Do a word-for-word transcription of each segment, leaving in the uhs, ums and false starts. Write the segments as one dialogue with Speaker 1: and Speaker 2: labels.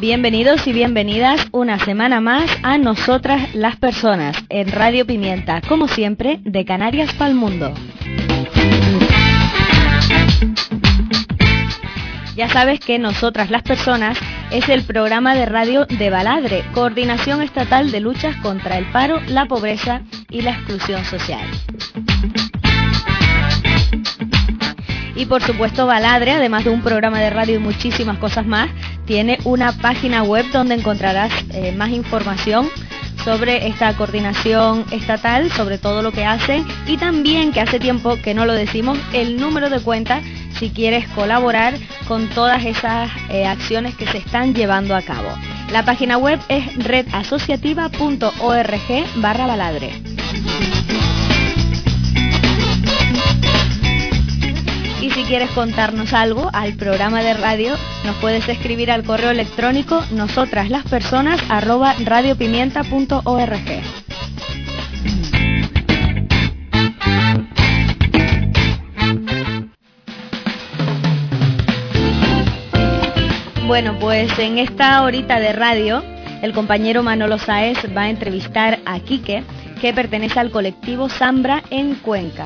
Speaker 1: Bienvenidos y bienvenidas una semana más a Nosotras las Personas en Radio Pimienta, como siempre, de Canarias para el mundo. Ya sabes que Nosotras las Personas es el programa de radio de Baladre, Coordinación Estatal de Luchas contra el Paro, la Pobreza y la Exclusión Social. Y por supuesto Baladre, además de un programa de radio y muchísimas cosas más, tiene una página web donde encontrarás eh, más información sobre esta coordinación estatal, sobre todo lo que hacen, y también, que hace tiempo que no lo decimos, el número de cuenta si quieres colaborar con todas esas eh, acciones que se están llevando a cabo. La página web es redasociativa punto org barra baladre. Y si quieres contarnos algo al programa de radio, nos puedes escribir al correo electrónico nosotraslaspersonas arroba radiopimienta punto org. Bueno, pues en esta horita de radio, el compañero Manolo Sáez va a entrevistar a Quique, que pertenece al colectivo Zambra en Cuenca.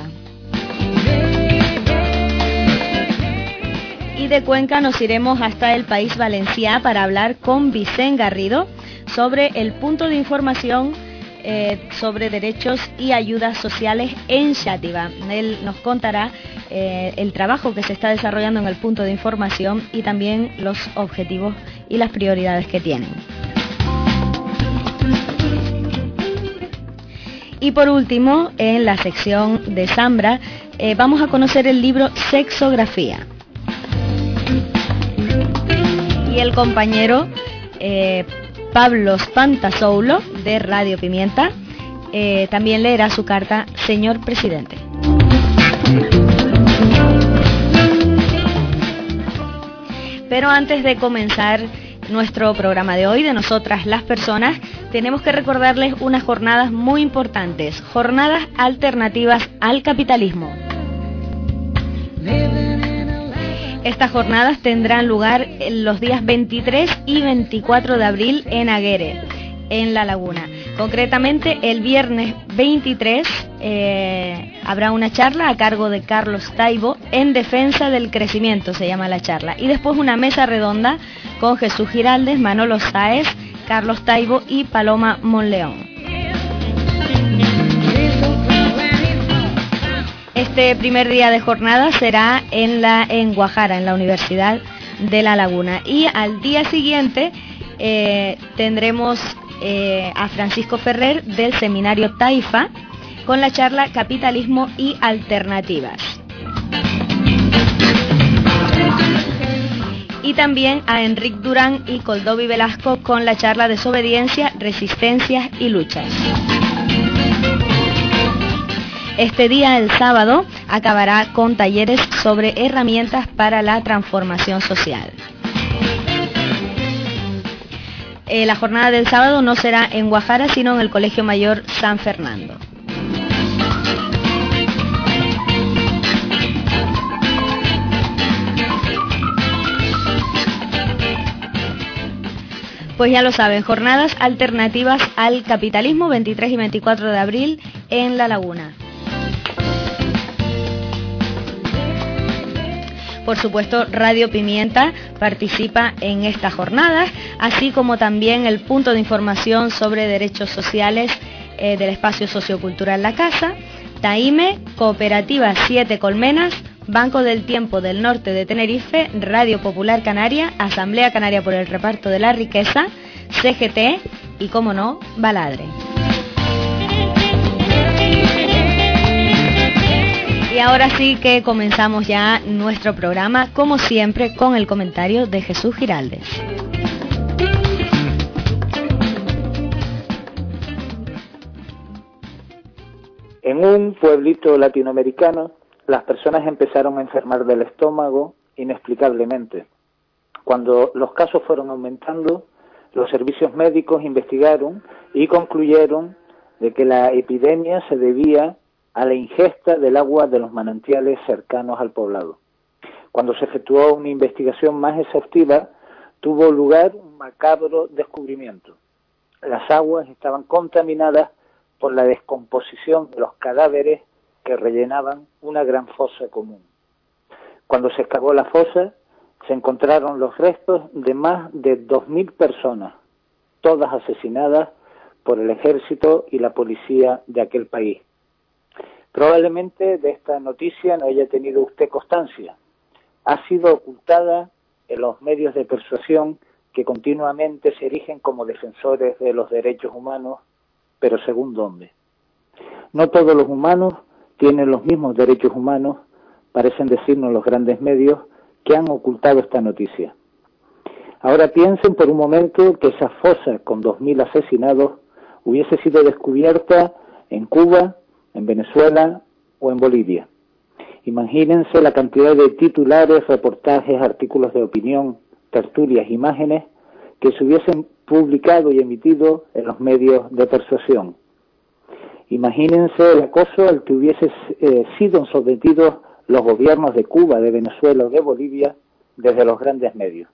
Speaker 1: Y de Cuenca nos iremos hasta el País Valencià para hablar con Vicent Garrido sobre el punto de información eh, sobre derechos y ayudas sociales en Xàtiva. Él nos contará eh, el trabajo que se está desarrollando en el punto de información y también los objetivos y las prioridades que tienen. Y por último, en la sección de Zambra, eh, vamos a conocer el libro Sexografía. Y el compañero eh, Pablo Spantasoulo, de Radio Pimienta, eh, también leerá su carta Señor Presidente. Pero antes de comenzar nuestro programa de hoy, de Nosotras las Personas, tenemos que recordarles unas jornadas muy importantes, jornadas alternativas al capitalismo. Estas jornadas tendrán lugar los días veintitrés y veinticuatro de abril en Aguere, en La Laguna. Concretamente, el viernes veintitrés eh, habrá una charla a cargo de Carlos Taibo, en defensa del crecimiento, se llama la charla. Y después una mesa redonda con Jesús Giraldes, Manolo Sáez, Carlos Taibo y Paloma Monleón. Este primer día de jornada será en, la, en Guajara, en la Universidad de La Laguna. Y al día siguiente eh, tendremos eh, a Francisco Ferrer del Seminario Taifa con la charla Capitalismo y Alternativas. Y también a Enric Durán y Coldovi Velasco con la charla Desobediencia, Resistencias y Luchas. Este día, el sábado, acabará con talleres sobre herramientas para la transformación social. Eh, la jornada del sábado no será en Guajara, sino en el Colegio Mayor San Fernando. Pues ya lo saben, jornadas alternativas al capitalismo, veintitrés y veinticuatro de abril en La Laguna. Por supuesto, Radio Pimienta participa en estas jornadas, así como también el punto de información sobre derechos sociales eh, del espacio sociocultural La Casa, TAIME, Cooperativa Siete Colmenas, Banco del Tiempo del Norte de Tenerife, Radio Popular Canaria, Asamblea Canaria por el Reparto de la Riqueza, C G T y, como no, Baladre. Y ahora sí que comenzamos ya nuestro programa, como siempre, con el comentario de Jesús Giraldes.
Speaker 2: En un pueblito latinoamericano, las personas empezaron a enfermar del estómago inexplicablemente. Cuando los casos fueron aumentando, los servicios médicos investigaron y concluyeron de que la epidemia se debía a la ingesta del agua de los manantiales cercanos al poblado. Cuando se efectuó una investigación más exhaustiva, tuvo lugar un macabro descubrimiento. Las aguas estaban contaminadas por la descomposición de los cadáveres que rellenaban una gran fosa común. Cuando se excavó la fosa, se encontraron los restos de más de dos mil personas, todas asesinadas por el ejército y la policía de aquel país. Probablemente de esta noticia no haya tenido usted constancia. Ha sido ocultada en los medios de persuasión que continuamente se erigen como defensores de los derechos humanos, pero según dónde. No todos los humanos tienen los mismos derechos humanos, parecen decirnos los grandes medios que han ocultado esta noticia. Ahora piensen por un momento que esa fosa con dos mil asesinados hubiese sido descubierta en Cuba, en Venezuela o en Bolivia. Imagínense la cantidad de titulares, reportajes, artículos de opinión, tertulias, imágenes que se hubiesen publicado y emitido en los medios de persuasión. Imagínense el acoso al que hubiesen eh, sido sometidos los gobiernos de Cuba, de Venezuela o de Bolivia desde los grandes medios.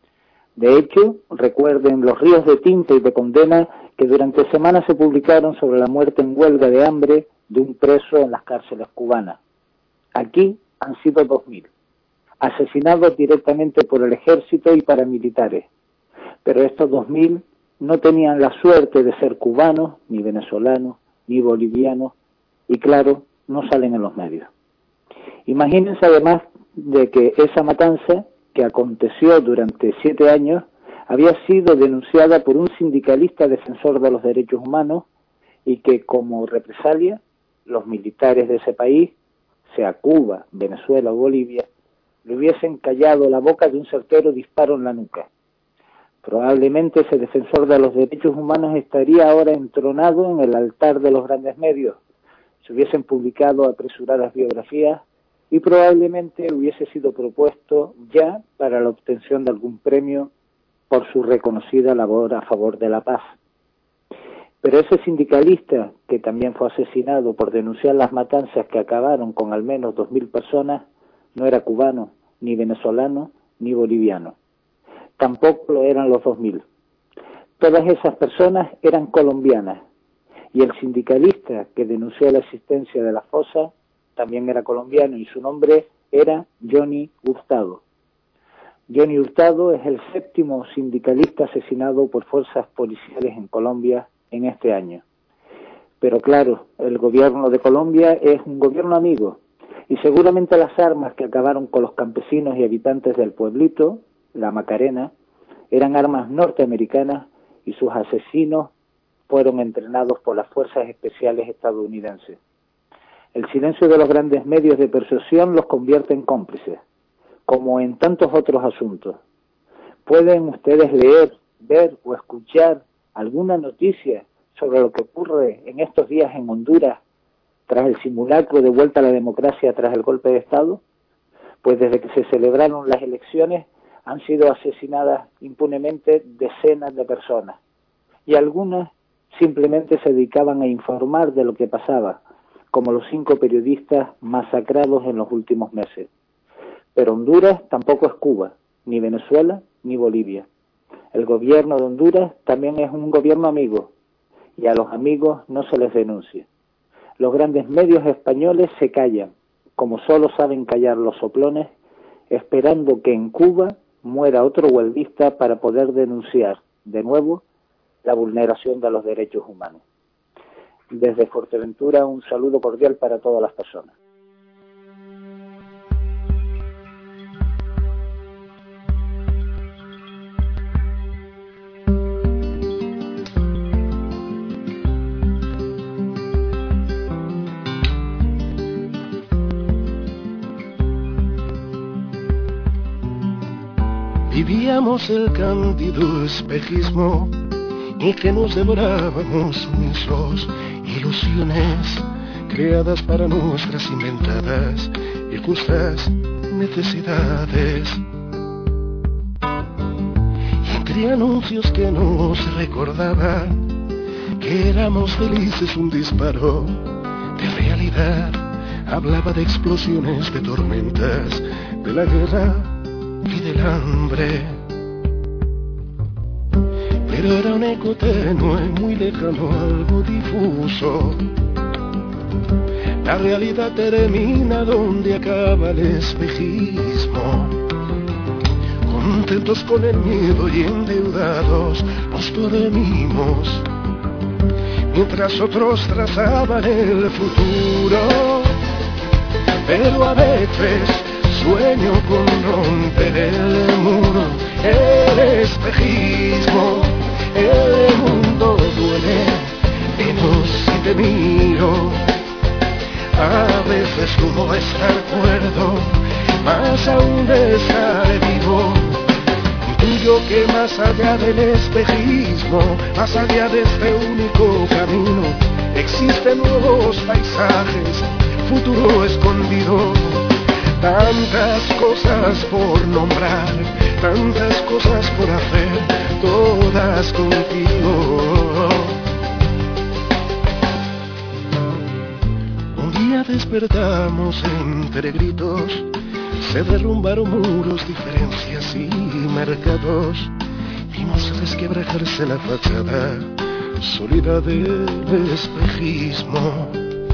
Speaker 2: De hecho, recuerden los ríos de tinta y de condena que durante semanas se publicaron sobre la muerte en huelga de hambre de un preso en las cárceles cubanas. Aquí han sido dos mil, asesinados directamente por el ejército y paramilitares. Pero estos dos mil no tenían la suerte de ser cubanos, ni venezolanos, ni bolivianos, y claro, no salen en los medios. Imagínense además de que esa matanza, que aconteció durante siete años, había sido denunciada por un sindicalista defensor de los derechos humanos y que como represalia los militares de ese país, sea Cuba, Venezuela o Bolivia, le hubiesen callado la boca de un certero disparo en la nuca. Probablemente ese defensor de los derechos humanos estaría ahora entronado en el altar de los grandes medios. Se hubiesen publicado apresuradas biografías y probablemente hubiese sido propuesto ya para la obtención de algún premio por su reconocida labor a favor de la paz. Pero ese sindicalista, que también fue asesinado por denunciar las matanzas que acabaron con al menos dos mil personas, no era cubano, ni venezolano, ni boliviano. Tampoco lo eran los dos mil. Todas esas personas eran colombianas, y el sindicalista que denunció la existencia de la fosa también era colombiano, y su nombre era Johnny Hurtado. Johnny Hurtado es el séptimo sindicalista asesinado por fuerzas policiales en Colombia en este año. Pero claro, el gobierno de Colombia es un gobierno amigo, y seguramente las armas que acabaron con los campesinos y habitantes del pueblito, la Macarena, eran armas norteamericanas y sus asesinos fueron entrenados por las fuerzas especiales estadounidenses. El silencio de los grandes medios de persuasión los convierte en cómplices, como en tantos otros asuntos. Pueden ustedes leer, ver o escuchar alguna noticia sobre lo que ocurre en estos días en Honduras tras el simulacro de vuelta a la democracia tras el golpe de Estado. Pues desde que se celebraron las elecciones han sido asesinadas impunemente decenas de personas, y algunas simplemente se dedicaban a informar de lo que pasaba, como los cinco periodistas masacrados en los últimos meses. Pero Honduras tampoco es Cuba, ni Venezuela, ni Bolivia. El gobierno de Honduras también es un gobierno amigo, y a los amigos no se les denuncia. Los grandes medios españoles se callan, como solo saben callar los soplones, esperando que en Cuba muera otro huelguista para poder denunciar de nuevo la vulneración de los derechos humanos. Desde Fuerteventura, un saludo cordial para todas las personas.
Speaker 3: Vivíamos el cándido espejismo en que nos devorábamos mismos, ilusiones creadas para nuestras inventadas y justas necesidades. Entre anuncios que nos recordaban que éramos felices, un disparo de realidad hablaba de explosiones, de tormentas, de la guerra y del hambre. pero era un eco tenue, muy lejano, algo difuso. La realidad termina donde acaba el espejismo. Contentos con el miedo y endeudados nos dormimos, mientras otros trazaban el futuro. Pero a veces sueño con romper el muro, el espejismo. El mundo duele menos si te miro. A veces como estar cuerdo, más aún de estar vivo. Intuyo que más allá del espejismo, más allá de este único camino, existen nuevos paisajes, futuro escondido. Tantas cosas por nombrar, tantas cosas por hacer, todas contigo. Un día despertamos entre gritos, se derrumbaron muros, diferencias y mercados. Vimos resquebrajarse la fachada sólida del espejismo.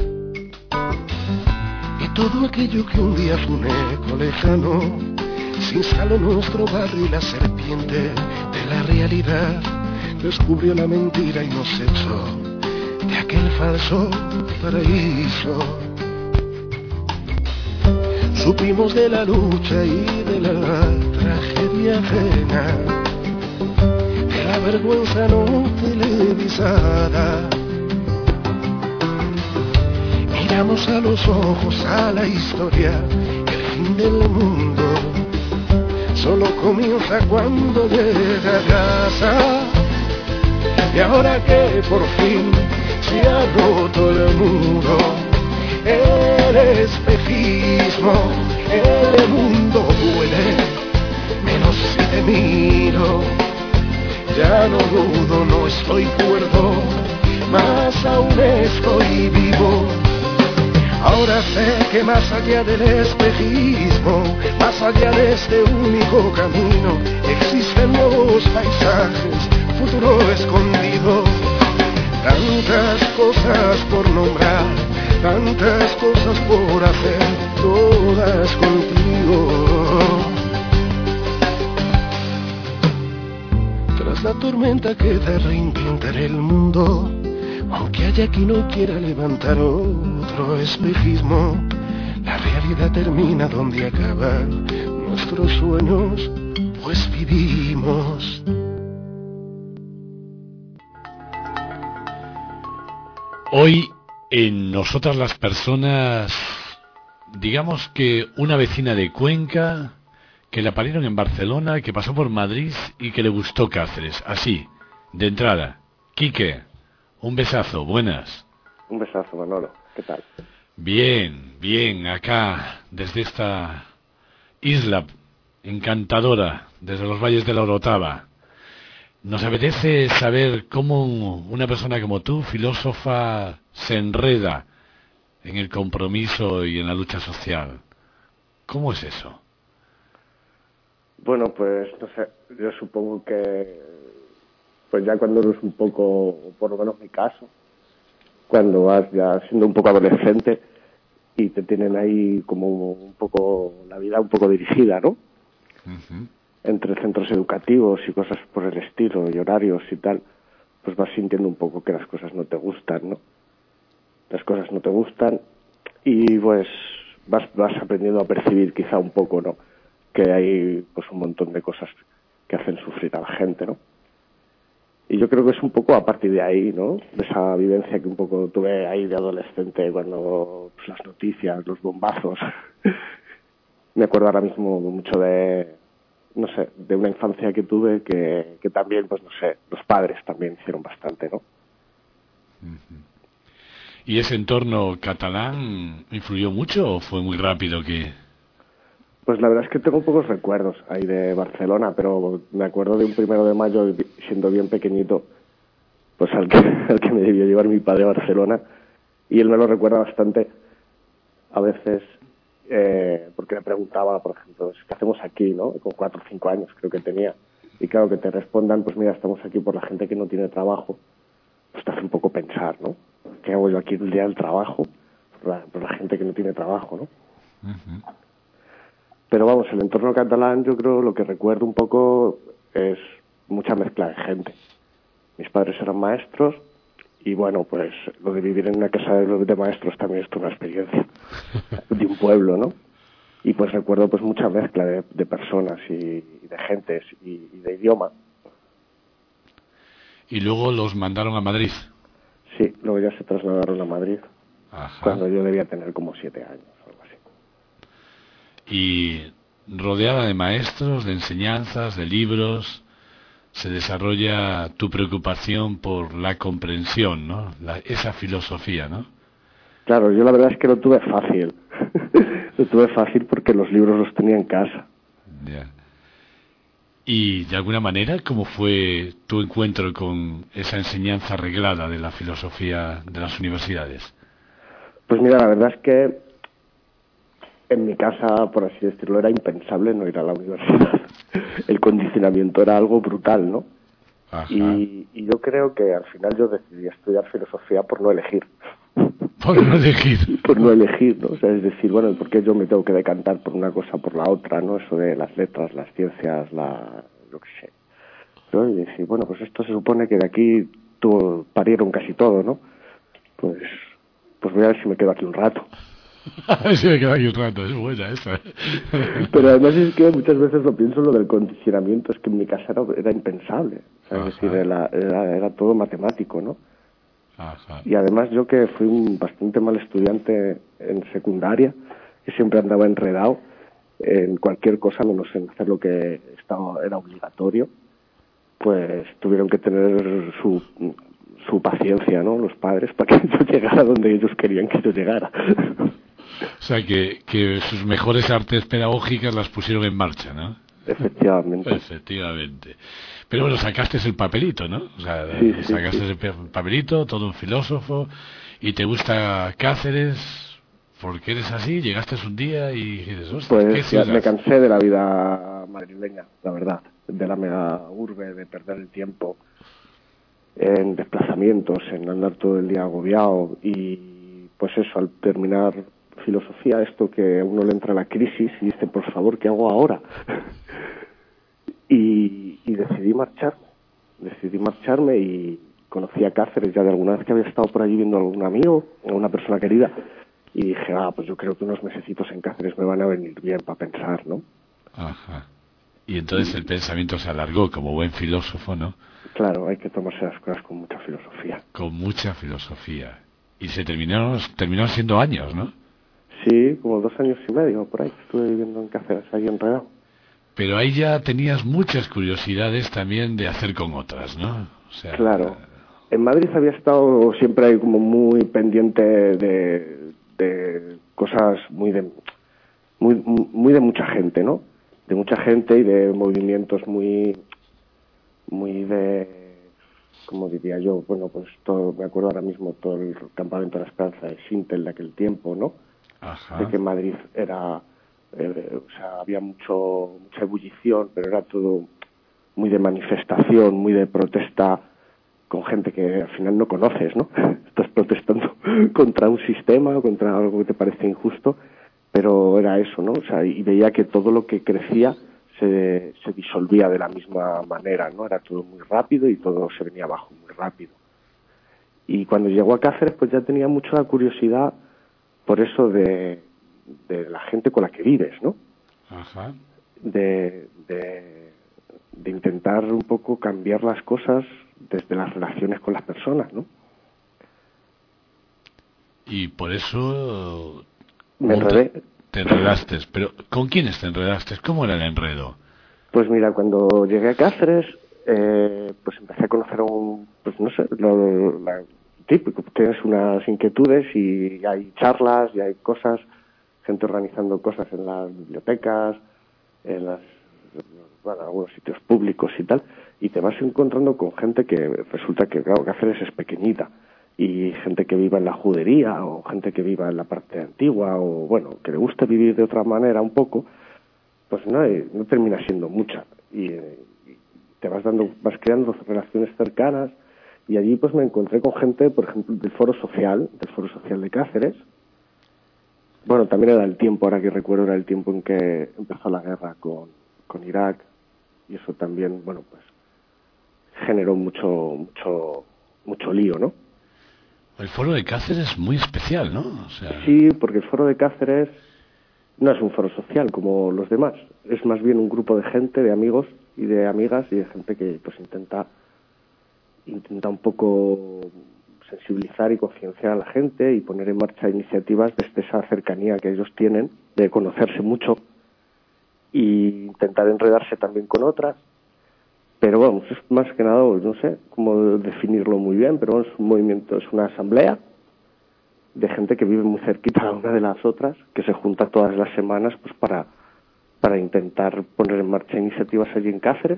Speaker 3: Y todo aquello que un día fue un eco lejano, se instaló en nuestro barrio y la serpiente de la realidad descubrió la mentira y nos echó de aquel falso paraíso. Supimos de la lucha y de la tragedia ajena, de la vergüenza no televisada. Miramos a los ojos a la historia, el fin del mundo solo comienza cuando llega a casa. Y ahora que por fin se ha roto el muro, el espejismo, el mundo duele menos si te miro. Ya no dudo, no estoy cuerdo, más aún estoy vivo. Ahora sé que más allá del espejismo, más allá de este único camino, existen nuevos paisajes, futuro escondido. Tantas cosas por nombrar, tantas cosas por hacer, todas contigo. Tras la tormenta queda reinventar el mundo, aunque haya quien no quiera levantar otro espejismo. La realidad termina donde acaban nuestros sueños, pues vivimos.
Speaker 4: Hoy en Nosotras las Personas, digamos que una vecina de Cuenca, que la parieron en Barcelona, que pasó por Madrid y que le gustó Cáceres. Así, de entrada. Quique, un besazo, buenas.
Speaker 5: Un besazo, Manolo, ¿qué tal?
Speaker 4: Bien, bien, acá, desde esta isla encantadora, desde los valles de la Orotava. Nos apetece saber cómo una persona como tú, filósofa, se enreda en el compromiso y en la lucha social. ¿Cómo es eso?
Speaker 5: Bueno, pues no sé, yo supongo que pues ya cuando eres un poco, por lo menos mi caso, cuando vas ya siendo un poco adolescente y te tienen ahí como un poco la vida un poco dirigida, ¿no? Uh-huh. Entre centros educativos y cosas por el estilo y horarios y tal, pues vas sintiendo un poco que las cosas no te gustan, ¿no? Las cosas no te gustan y pues vas vas aprendiendo a percibir quizá un poco, ¿no? Que hay pues un montón de cosas que hacen sufrir a la gente, ¿no? Y yo creo que es un poco a partir de ahí, ¿no? De esa vivencia que un poco tuve ahí de adolescente cuando pues, las noticias, los bombazos. Me acuerdo ahora mismo mucho de, no sé, de una infancia que tuve que, que también, pues no sé, los padres también hicieron bastante, ¿no?
Speaker 4: ¿Y ese entorno catalán influyó mucho o fue muy rápido que...?
Speaker 5: Pues la verdad es que tengo pocos recuerdos ahí de Barcelona, pero me acuerdo de un primero de mayo, siendo bien pequeñito, pues al que, al que me debió llevar mi padre a Barcelona, y él me lo recuerda bastante, a veces, eh, porque me preguntaba, por ejemplo, ¿qué hacemos aquí, no? Con cuatro o cinco años creo que tenía, Y claro, que te respondan, pues mira, estamos aquí por la gente que no tiene trabajo, pues te hace un poco pensar, ¿no? ¿Qué hago yo aquí el día del trabajo? Por la, por la gente que no tiene trabajo, ¿no? Uh-huh. Pero vamos, el entorno catalán, yo creo, lo que recuerdo un poco es mucha mezcla de gente. Mis padres eran maestros y bueno, pues lo de vivir en una casa de, de maestros también es toda una experiencia de un pueblo, ¿no? Y pues recuerdo pues mucha mezcla de, de personas y, y de gentes y, y de idioma.
Speaker 4: ¿Y luego los mandaron a Madrid?
Speaker 5: Sí, luego ya se trasladaron a Madrid. Ajá. Cuando yo debía tener como siete años o algo así.
Speaker 4: Y rodeada de maestros, de enseñanzas, de libros, se desarrolla tu preocupación por la comprensión, ¿no? La, esa filosofía, ¿no?
Speaker 5: Claro, yo la verdad es que lo tuve fácil. Lo tuve fácil porque los libros los tenía en casa.
Speaker 4: Ya. Y de alguna manera, ¿cómo fue tu encuentro con esa enseñanza reglada de la filosofía de las universidades?
Speaker 5: Pues mira, la verdad es que en mi casa, por así decirlo, era impensable no ir a la universidad. El condicionamiento era algo brutal, ¿no?
Speaker 4: Ajá.
Speaker 5: Y, y yo creo que al final yo decidí estudiar filosofía por no elegir.
Speaker 4: Por no elegir.
Speaker 5: Por no elegir, ¿no? O sea, es decir, bueno, ¿por qué yo me tengo que decantar por una cosa o por la otra, ¿no? Eso de las letras, las ciencias, la... lo que sé. ¿No? Y decir, bueno, pues esto se supone que de aquí tú, parieron casi todo, ¿no? Pues, pues voy a ver si me quedo aquí un rato.
Speaker 4: A ver si me quedo aquí un rato, es buena esa.
Speaker 5: Pero además es que muchas veces lo pienso, lo del condicionamiento, es que en mi casa era, era impensable. O sea, es decir, era, era, era todo matemático, ¿no?
Speaker 4: Ajá.
Speaker 5: Y además yo que fui un bastante mal estudiante en secundaria, que siempre andaba enredado en cualquier cosa menos en hacer lo que estaba, era obligatorio, pues tuvieron que tener su, su paciencia, ¿no? Los padres, para que yo llegara donde ellos querían que yo llegara.
Speaker 4: O sea, que, que sus mejores artes pedagógicas las pusieron en marcha, ¿no?
Speaker 5: Efectivamente.
Speaker 4: Efectivamente. Pero bueno, sacaste el papelito, ¿no? O sea,
Speaker 5: sí, sí,
Speaker 4: sacaste
Speaker 5: sí.
Speaker 4: el papelito, todo un filósofo, y te gusta Cáceres, porque eres así, llegaste un día y dices, ostras,
Speaker 5: pues
Speaker 4: ¿qué ciudad?
Speaker 5: Me cansé de la vida madrileña, la verdad, de la mega urbe, de perder el tiempo en desplazamientos, en andar todo el día agobiado, y pues eso, al terminar filosofía, esto que a uno le entra la crisis y dice, por favor, ¿qué hago ahora? y, y decidí marchar, decidí marcharme y conocí a Cáceres ya de alguna vez que había estado por allí viendo a algún amigo, a una persona querida, y dije, ah, pues yo creo que unos mesecitos en Cáceres me van a venir bien para pensar, ¿no?
Speaker 4: Ajá. Y entonces el pensamiento se alargó como buen filósofo, ¿no?
Speaker 5: Claro, hay que tomarse las cosas con mucha filosofía.
Speaker 4: Con mucha filosofía. Y se terminaron, terminaron siendo años, ¿no?
Speaker 5: Sí, como dos años y medio, por ahí. Estuve viviendo en Cáceres, ahí enredado.
Speaker 4: Pero ahí ya tenías muchas curiosidades también de hacer con otras, ¿no? O sea,
Speaker 5: claro. En Madrid había estado siempre ahí como muy pendiente de, de cosas muy de, muy, muy de mucha gente, ¿no? De mucha gente y de movimientos muy, muy de, ¿cómo diría yo? Bueno, pues todo, me acuerdo ahora mismo todo el campamento de la Esperanza de Sintel de aquel tiempo, ¿no?
Speaker 4: Ajá.
Speaker 5: De que Madrid era, eh, o sea, había mucho mucha ebullición, pero era todo muy de manifestación, muy de protesta con gente que al final no conoces, ¿no? Estás protestando contra un sistema, contra algo que te parece injusto, pero era eso, ¿no? O sea, y veía que todo lo que crecía se, se disolvía de la misma manera, ¿no? Era todo muy rápido y todo se venía abajo muy rápido. Y cuando llegó a Cáceres, pues ya tenía mucha curiosidad por eso de, de la gente con la que vives, ¿no?
Speaker 4: Ajá.
Speaker 5: De, de, de intentar un poco cambiar las cosas desde las relaciones con las personas, ¿no?
Speaker 4: Y por eso
Speaker 5: me enredé.
Speaker 4: Te enredaste, pero ¿con quiénes te enredaste? ¿Cómo era el enredo?
Speaker 5: Pues mira, cuando llegué a Cáceres, eh, pues empecé a conocer a un, pues no sé, lo, la, típico, tienes unas inquietudes y hay charlas y hay cosas, gente organizando cosas en las bibliotecas, en las, bueno, algunos sitios públicos y tal, y te vas encontrando con gente que resulta que, claro, Cáceres es pequeñita, y gente que viva en la judería, o gente que viva en la parte antigua, o bueno, que le guste vivir de otra manera un poco, pues no, no termina siendo mucha. Y, y, te vas dando, vas creando relaciones cercanas, y allí pues me encontré con gente, por ejemplo, del Foro Social, del Foro Social de Cáceres. Bueno, también era el tiempo, ahora que recuerdo, era el tiempo en que empezó la guerra con, con Irak, y eso también, bueno, pues generó mucho, mucho, mucho lío, ¿no?
Speaker 4: El Foro de Cáceres es muy especial, ¿no? O sea...
Speaker 5: Sí, porque el Foro de Cáceres no es un foro social como los demás, es más bien un grupo de gente, de amigos y de amigas y de gente que pues intenta intenta un poco sensibilizar y concienciar a la gente y poner en marcha iniciativas desde esa cercanía que ellos tienen, de conocerse mucho e intentar enredarse también con otras. Pero vamos, es más que nada, no sé cómo definirlo muy bien, pero es un movimiento, es una asamblea de gente que vive muy cerquita la una de las otras, que se junta todas las semanas pues para, para intentar poner en marcha iniciativas allí en Cáceres,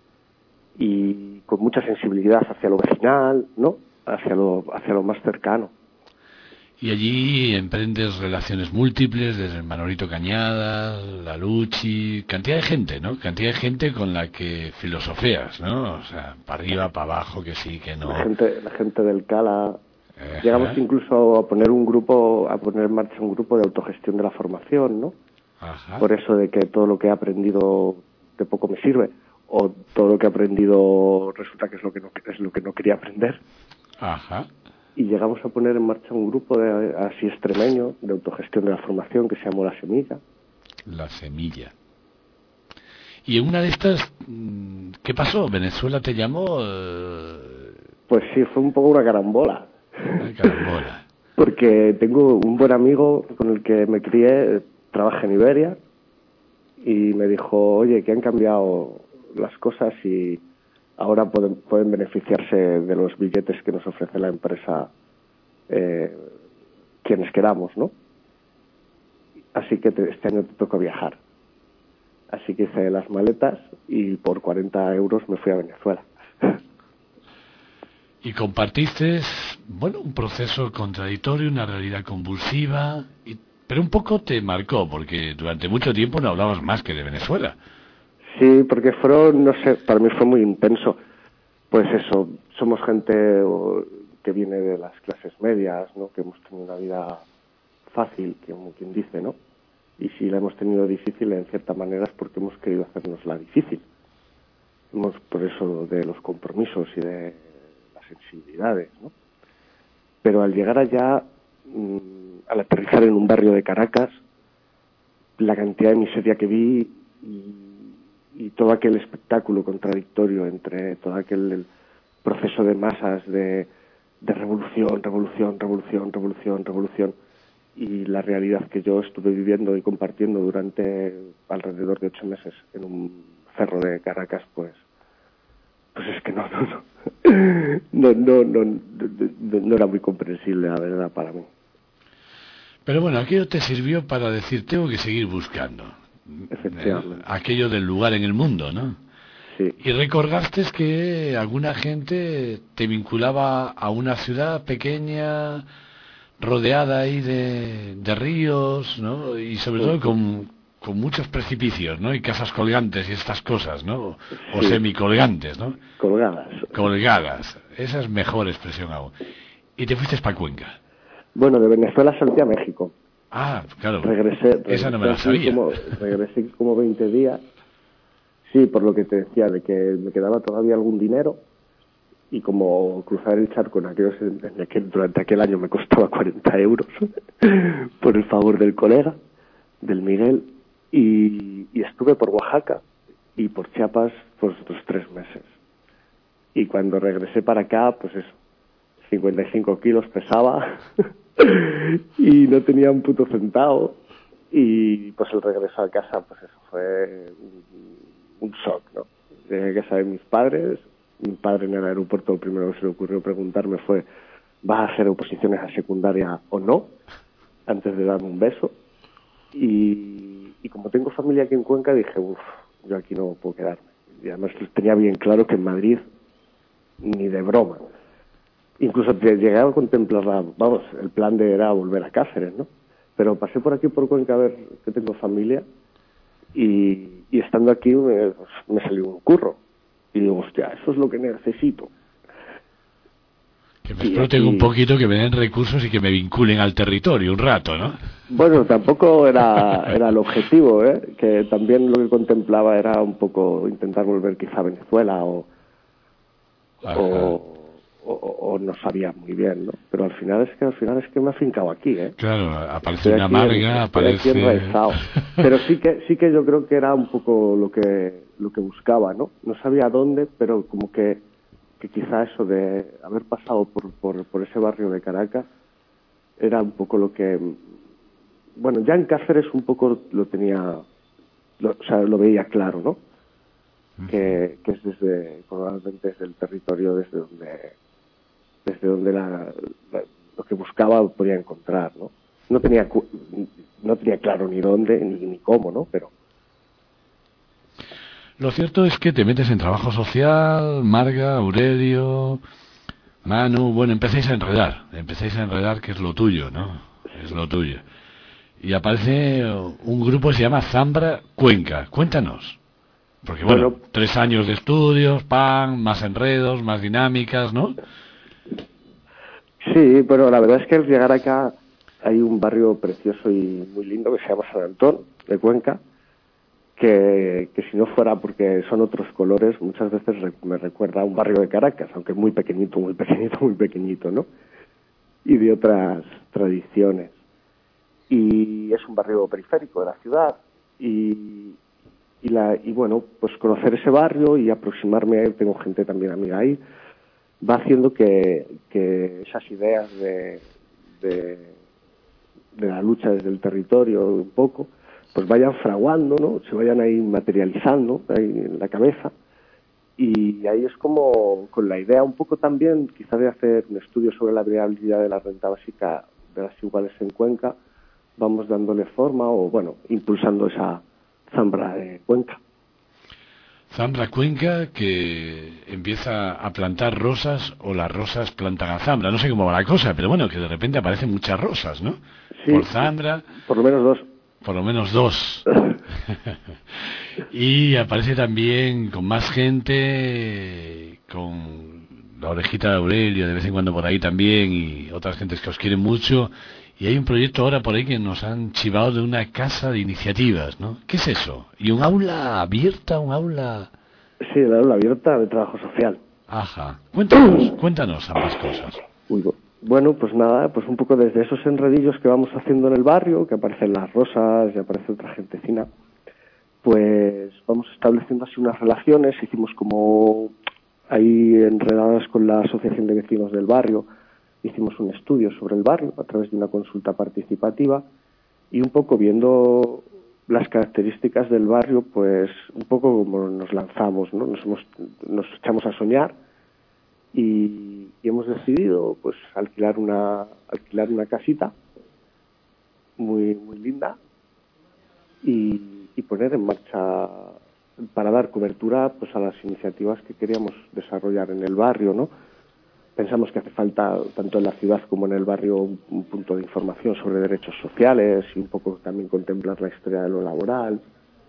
Speaker 5: y con mucha sensibilidad hacia lo vecinal, ¿no? Hacia lo, hacia lo más cercano.
Speaker 4: Y allí emprendes relaciones múltiples, desde el Manolito Cañadas, la Luchi, cantidad de gente, ¿no? Cantidad de gente con la que filosofeas, ¿no? O sea, para arriba, para abajo, que sí, que no.
Speaker 5: La gente, la gente del Cala. Ajá. Llegamos incluso a poner un grupo, a poner en marcha un grupo de autogestión de la formación, ¿no?
Speaker 4: Ajá.
Speaker 5: Por eso de que todo lo que he aprendido de poco me sirve, o todo lo que he aprendido resulta que es lo que no, es lo que no quería aprender.
Speaker 4: Ajá.
Speaker 5: Y llegamos a poner en marcha un grupo de, así extremeño de autogestión de la formación que se llamó La Semilla.
Speaker 4: La Semilla. Y en una de estas, ¿qué pasó? ¿Venezuela te llamó?
Speaker 5: Pues sí, fue un poco una carambola.
Speaker 4: Una carambola.
Speaker 5: Porque tengo un buen amigo con el que me crié, trabaja en Iberia, y me dijo, oye, que han cambiado las cosas y ahora pueden, pueden beneficiarse de los billetes que nos ofrece la empresa eh, quienes queramos, ¿no? Así que te, este año te toca viajar. Así que hice las maletas y por cuarenta euros me fui a Venezuela.
Speaker 4: Y compartiste, bueno, un proceso contradictorio, una realidad convulsiva, y, pero un poco te marcó, porque durante mucho tiempo no hablabas más que de Venezuela.
Speaker 5: Sí, porque fueron, no sé, para mí fue muy intenso. Pues eso, somos gente que viene de las clases medias, ¿no? Que hemos tenido una vida fácil, como quien dice, ¿no? Y si la hemos tenido difícil, en cierta manera es porque hemos querido hacernosla difícil. Hemos, por eso, de los compromisos y de las sensibilidades, ¿no? Pero al llegar allá, mmm, al aterrizar en un barrio de Caracas, la cantidad de miseria que vi y y todo aquel espectáculo contradictorio entre todo aquel el proceso de masas de, de revolución, revolución, revolución, revolución, revolución, y la realidad que yo estuve viviendo y compartiendo durante alrededor de ocho meses en un cerro de Caracas, pues pues es que no, no, no, no, no, no, no, no era muy comprensible, la verdad, para mí.
Speaker 4: Pero bueno, aquello te sirvió para decir, tengo que seguir buscando.
Speaker 5: Efectivamente.
Speaker 4: Aquello del lugar en el mundo, ¿no?
Speaker 5: Sí.
Speaker 4: Y recordaste que alguna gente te vinculaba a una ciudad pequeña, rodeada ahí de, de ríos, ¿no? Y sobre todo con, con muchos precipicios, ¿no? Y casas colgantes y estas cosas, ¿no? O
Speaker 5: sí.
Speaker 4: semicolgantes, ¿no?
Speaker 5: Colgadas.
Speaker 4: Colgadas. Esa es mejor expresión aún. Y te fuiste para Cuenca.
Speaker 5: Bueno, de Venezuela salté a México.
Speaker 4: Ah, claro.
Speaker 5: Regresé, regresé
Speaker 4: esa no me la sabía.
Speaker 5: Como, regresé como veinte días. Sí, por lo que te decía, de que me quedaba todavía algún dinero. Y como cruzar el charco en aquellos, en aquel, durante aquel año me costaba cuarenta euros por el favor del colega, del Miguel. Y, y estuve por Oaxaca y por Chiapas pues otros tres meses. Y cuando regresé para acá, pues eso, cincuenta y cinco kilos pesaba y no tenía un puto centavo, y pues el regreso a casa, pues eso fue un, un shock, ¿no? Llegué a casa de mis padres, mi padre en el aeropuerto lo primero que se le ocurrió preguntarme fue, ¿vas a hacer oposiciones a secundaria o no? Antes de darme un beso. Y, y como tengo familia aquí en Cuenca, dije, uff, yo aquí no puedo quedarme. Y además tenía bien claro que en Madrid ni de broma. Incluso llegué a contemplar, vamos, el plan de era volver a Cáceres, ¿no? Pero pasé por aquí, por Cuenca, a ver que tengo familia, y, y estando aquí me, me salió un curro. Y digo, hostia, eso es lo que necesito.
Speaker 4: Que me exploten un poquito, que me den recursos y que me vinculen al territorio un rato, ¿no?
Speaker 5: Bueno, tampoco era, era el objetivo, ¿eh? Que también lo que contemplaba era un poco intentar volver quizá a Venezuela o, o, o, o no sabía muy bien, ¿no? Pero al final es que al final es que me he afincado aquí, ¿eh?
Speaker 4: Claro, aparece una marga, aparece...
Speaker 5: Pero sí que sí que yo creo que era un poco lo que lo que buscaba, ¿no? No sabía dónde, pero como que que quizá eso de haber pasado por, por, por ese barrio de Caracas era un poco lo que... Bueno, ya en Cáceres un poco lo tenía... Lo, o sea, lo veía claro, ¿no? Uh-huh. Que, que es desde... Probablemente desde el territorio desde donde... Desde donde la, la, lo que buscaba podía encontrar, ¿no? No tenía, no tenía claro ni dónde ni, ni cómo, ¿no? Pero...
Speaker 4: Lo cierto es que te metes en trabajo social, Marga, Aurelio, Manu, bueno, empecéis a enredar, empecéis a enredar que es lo tuyo, ¿no? Es lo tuyo. Y aparece un grupo que se llama Zambra Cuenca. Cuéntanos. Porque bueno, bueno, tres años de estudios, pan, más enredos, más dinámicas, ¿no?
Speaker 5: Sí, pero la verdad es que al llegar acá hay un barrio precioso y muy lindo que se llama San Antón de Cuenca. Que, que si no fuera porque son otros colores, muchas veces re, me recuerda a un barrio de Caracas, aunque es muy pequeñito, muy pequeñito, muy pequeñito, ¿no? Y de otras tradiciones. Y es un barrio periférico de la ciudad. Y, y, la, y bueno, pues conocer ese barrio y aproximarme a él, tengo gente también amiga ahí, va haciendo que, que esas ideas de, de, de la lucha desde el territorio un poco, pues vayan fraguando, ¿no? Se vayan ahí materializando ahí en la cabeza. Y ahí es como con la idea un poco también quizá de hacer un estudio sobre la viabilidad de la renta básica de las iguales en Cuenca, vamos dándole forma o, bueno, impulsando esa Zambra de Cuenca.
Speaker 4: Zambra Cuenca que empieza a plantar rosas o las rosas plantan a Zambra. No sé cómo va la cosa, pero bueno, que de repente aparecen muchas rosas, ¿no?
Speaker 5: Sí,
Speaker 4: por Zambra.
Speaker 5: Por lo menos dos.
Speaker 4: Por lo menos dos. Y aparece también con más gente, con la orejita de Aurelio de vez en cuando por ahí también, y otras gentes que os quieren mucho. Y hay un proyecto ahora por ahí que nos han chivado de una casa de iniciativas, ¿no? ¿Qué es eso? ¿Y un aula abierta, un aula...?
Speaker 5: Sí, el aula abierta de trabajo social.
Speaker 4: Ajá. Cuéntanos, cuéntanos ambas cosas.
Speaker 5: Uy, bueno, pues nada, pues un poco desde esos enredillos que vamos haciendo en el barrio, que aparecen las rosas y aparece otra gentecina, pues vamos estableciendo así unas relaciones, hicimos como ahí enredadas con la Asociación de Vecinos del Barrio, hicimos un estudio sobre el barrio a través de una consulta participativa y un poco viendo las características del barrio, pues un poco como nos lanzamos, ¿no? Nos, hemos, nos echamos a soñar y, y hemos decidido pues alquilar una alquilar una casita muy muy linda y, y poner en marcha para dar cobertura pues a las iniciativas que queríamos desarrollar en el barrio, ¿no? Pensamos que hace falta, tanto en la ciudad como en el barrio, un, un punto de información sobre derechos sociales y un poco también contemplar la historia de lo laboral.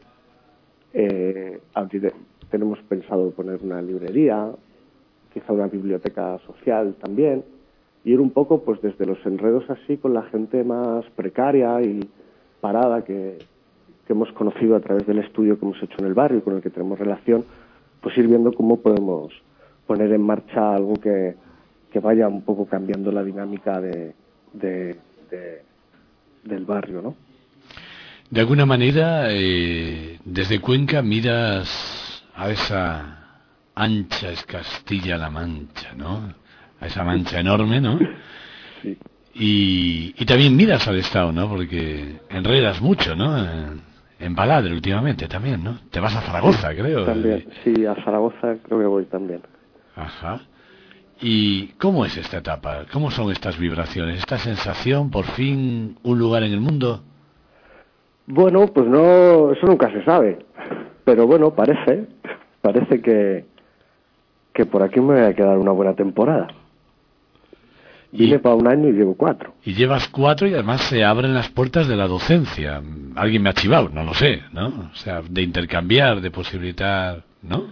Speaker 5: Eh, tenemos pensado poner una librería, quizá una biblioteca social también, y ir un poco pues desde los enredos así con la gente más precaria y parada que, que hemos conocido a través del estudio que hemos hecho en el barrio y con el que tenemos relación, pues ir viendo cómo podemos poner en marcha algo que que vaya un poco cambiando la dinámica de, de, de del barrio, ¿no?
Speaker 4: De alguna manera, eh, desde Cuenca miras a esa ancha es Castilla-La Mancha, ¿no? A esa mancha enorme, ¿no?
Speaker 5: Sí.
Speaker 4: Y, y también miras al Estado, ¿no? Porque enredas mucho, ¿no? En, en Baladre últimamente también, ¿no? Te vas a Zaragoza, creo.
Speaker 5: También, sí, a Zaragoza creo que voy también.
Speaker 4: Ajá. ¿Y cómo es esta etapa? ¿Cómo son estas vibraciones? ¿Esta sensación, por fin, un lugar en el mundo?
Speaker 5: Bueno, pues no, eso nunca se sabe. Pero bueno, parece, parece que, que por aquí me voy a quedar una buena temporada. Vine para un año y llevo cuatro.
Speaker 4: Y llevas cuatro y además se abren las puertas de la docencia. Alguien me ha chivado, no lo sé, ¿no? O sea, de intercambiar, de posibilitar, ¿no?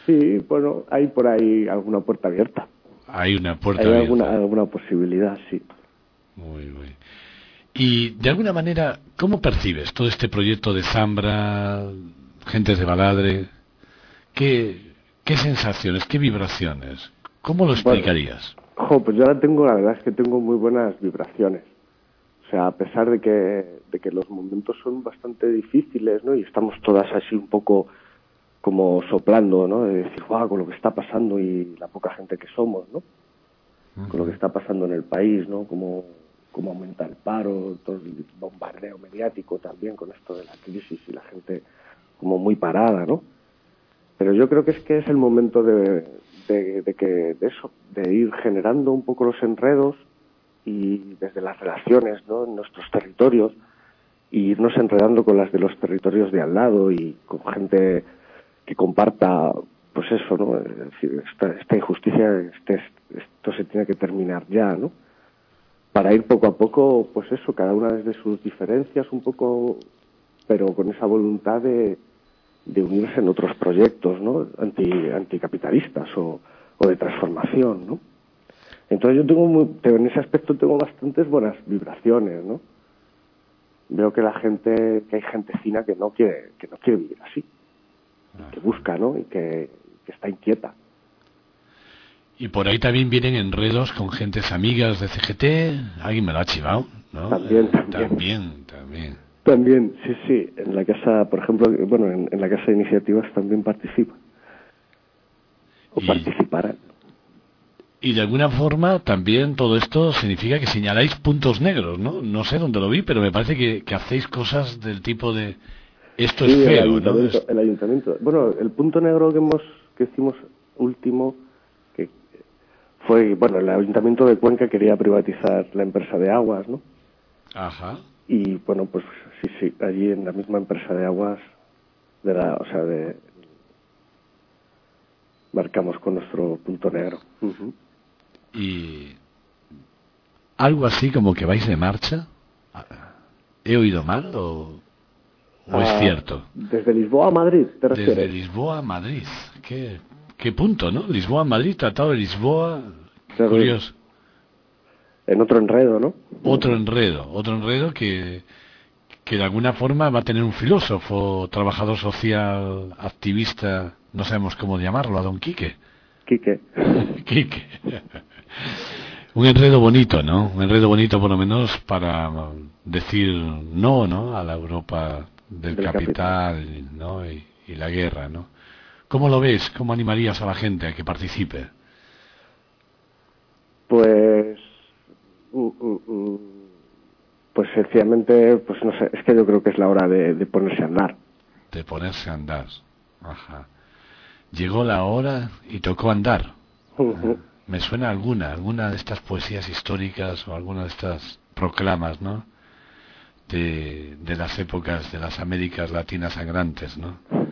Speaker 5: Sí, bueno, hay por ahí alguna puerta abierta.
Speaker 4: Hay una puerta
Speaker 5: hay
Speaker 4: abierta.
Speaker 5: Alguna, alguna posibilidad, sí.
Speaker 4: Muy bien. Y de alguna manera, ¿cómo percibes todo este proyecto de Zambra, Gentes de Baladre? ¿Qué, qué sensaciones, qué vibraciones? ¿Cómo lo explicarías?
Speaker 5: Bueno, jo, pues yo ahora tengo, la verdad es que tengo muy buenas vibraciones. O sea, a pesar de que, de que los momentos son bastante difíciles, ¿no? Y estamos todas así un poco como soplando, ¿no? De decir, guau, con lo que está pasando y la poca gente que somos, ¿no? Uh-huh. Con lo que está pasando en el país, ¿no? Como, como aumenta el paro, todo el bombardeo mediático también con esto de la crisis y la gente como muy parada, ¿no? Pero yo creo que es que es el momento de, de, de que, de eso, de ir generando un poco los enredos y desde las relaciones, ¿no? En nuestros territorios, y irnos enredando con las de los territorios de al lado y con gente que comparta, pues eso, ¿no? Es decir, esta, esta injusticia, este, esto se tiene que terminar ya, ¿no? Para ir poco a poco, pues eso, cada una desde sus diferencias un poco, pero con esa voluntad de, de unirse en otros proyectos, ¿no? Anti, anticapitalistas o, o de transformación, ¿no? Entonces yo tengo muy, en ese aspecto tengo bastantes buenas vibraciones, ¿no? Veo que la gente, que hay gente fina que no quiere, que no quiere vivir así, que busca, ¿no? Y que, que está inquieta.
Speaker 4: Y por ahí también vienen enredos con gentes amigas de C G T, alguien me lo ha chivado, ¿no?
Speaker 5: También,
Speaker 4: eh,
Speaker 5: también.
Speaker 4: También, también.
Speaker 5: También, sí, sí. En la casa, por ejemplo, bueno, en, en la casa de iniciativas también participa. O
Speaker 4: y...
Speaker 5: participarán.
Speaker 4: Y de alguna forma también todo esto significa que señaláis puntos negros, ¿no? No sé dónde lo vi, pero me parece que, que hacéis cosas del tipo de esto
Speaker 5: sí,
Speaker 4: es feo,
Speaker 5: el ayuntamiento,
Speaker 4: ¿no?
Speaker 5: El ayuntamiento. Bueno, el punto negro que hemos que hicimos último que fue, bueno, el ayuntamiento de Cuenca quería privatizar la empresa de aguas, ¿no?
Speaker 4: Ajá.
Speaker 5: Y bueno, pues sí, sí, allí en la misma empresa de aguas de la, o sea, de marcamos con nuestro punto negro. Uh-huh.
Speaker 4: Y algo así como que vais de marcha. ¿He oído mal o, o ah, es cierto?
Speaker 5: Desde Lisboa a Madrid, ¿te refieres?
Speaker 4: Desde Lisboa a Madrid. ¿Qué, qué punto, no? Lisboa a Madrid, Tratado de Lisboa. Claro, curioso.
Speaker 5: En otro enredo, ¿no?
Speaker 4: Otro enredo, otro enredo que, que de alguna forma va a tener un filósofo, trabajador social, activista, no sabemos cómo llamarlo, a don Quique.
Speaker 5: Quique.
Speaker 4: Quique. Un enredo bonito, ¿no? Un enredo bonito por lo menos para decir no, ¿no? A la Europa del, del capital, capital, ¿no? Y, y la guerra, ¿no? ¿Cómo lo ves? ¿Cómo animarías a la gente a que participe?
Speaker 5: Pues... Uh, uh, uh, pues sencillamente, pues no sé, es que yo creo que es la hora de, de ponerse a andar.
Speaker 4: De ponerse a andar. Ajá. Llegó la hora y tocó andar. Uh-huh. Me suena alguna, alguna de estas poesías históricas o alguna de estas proclamas, ¿no? De, de las épocas de las Américas Latinas sangrantes, ¿no?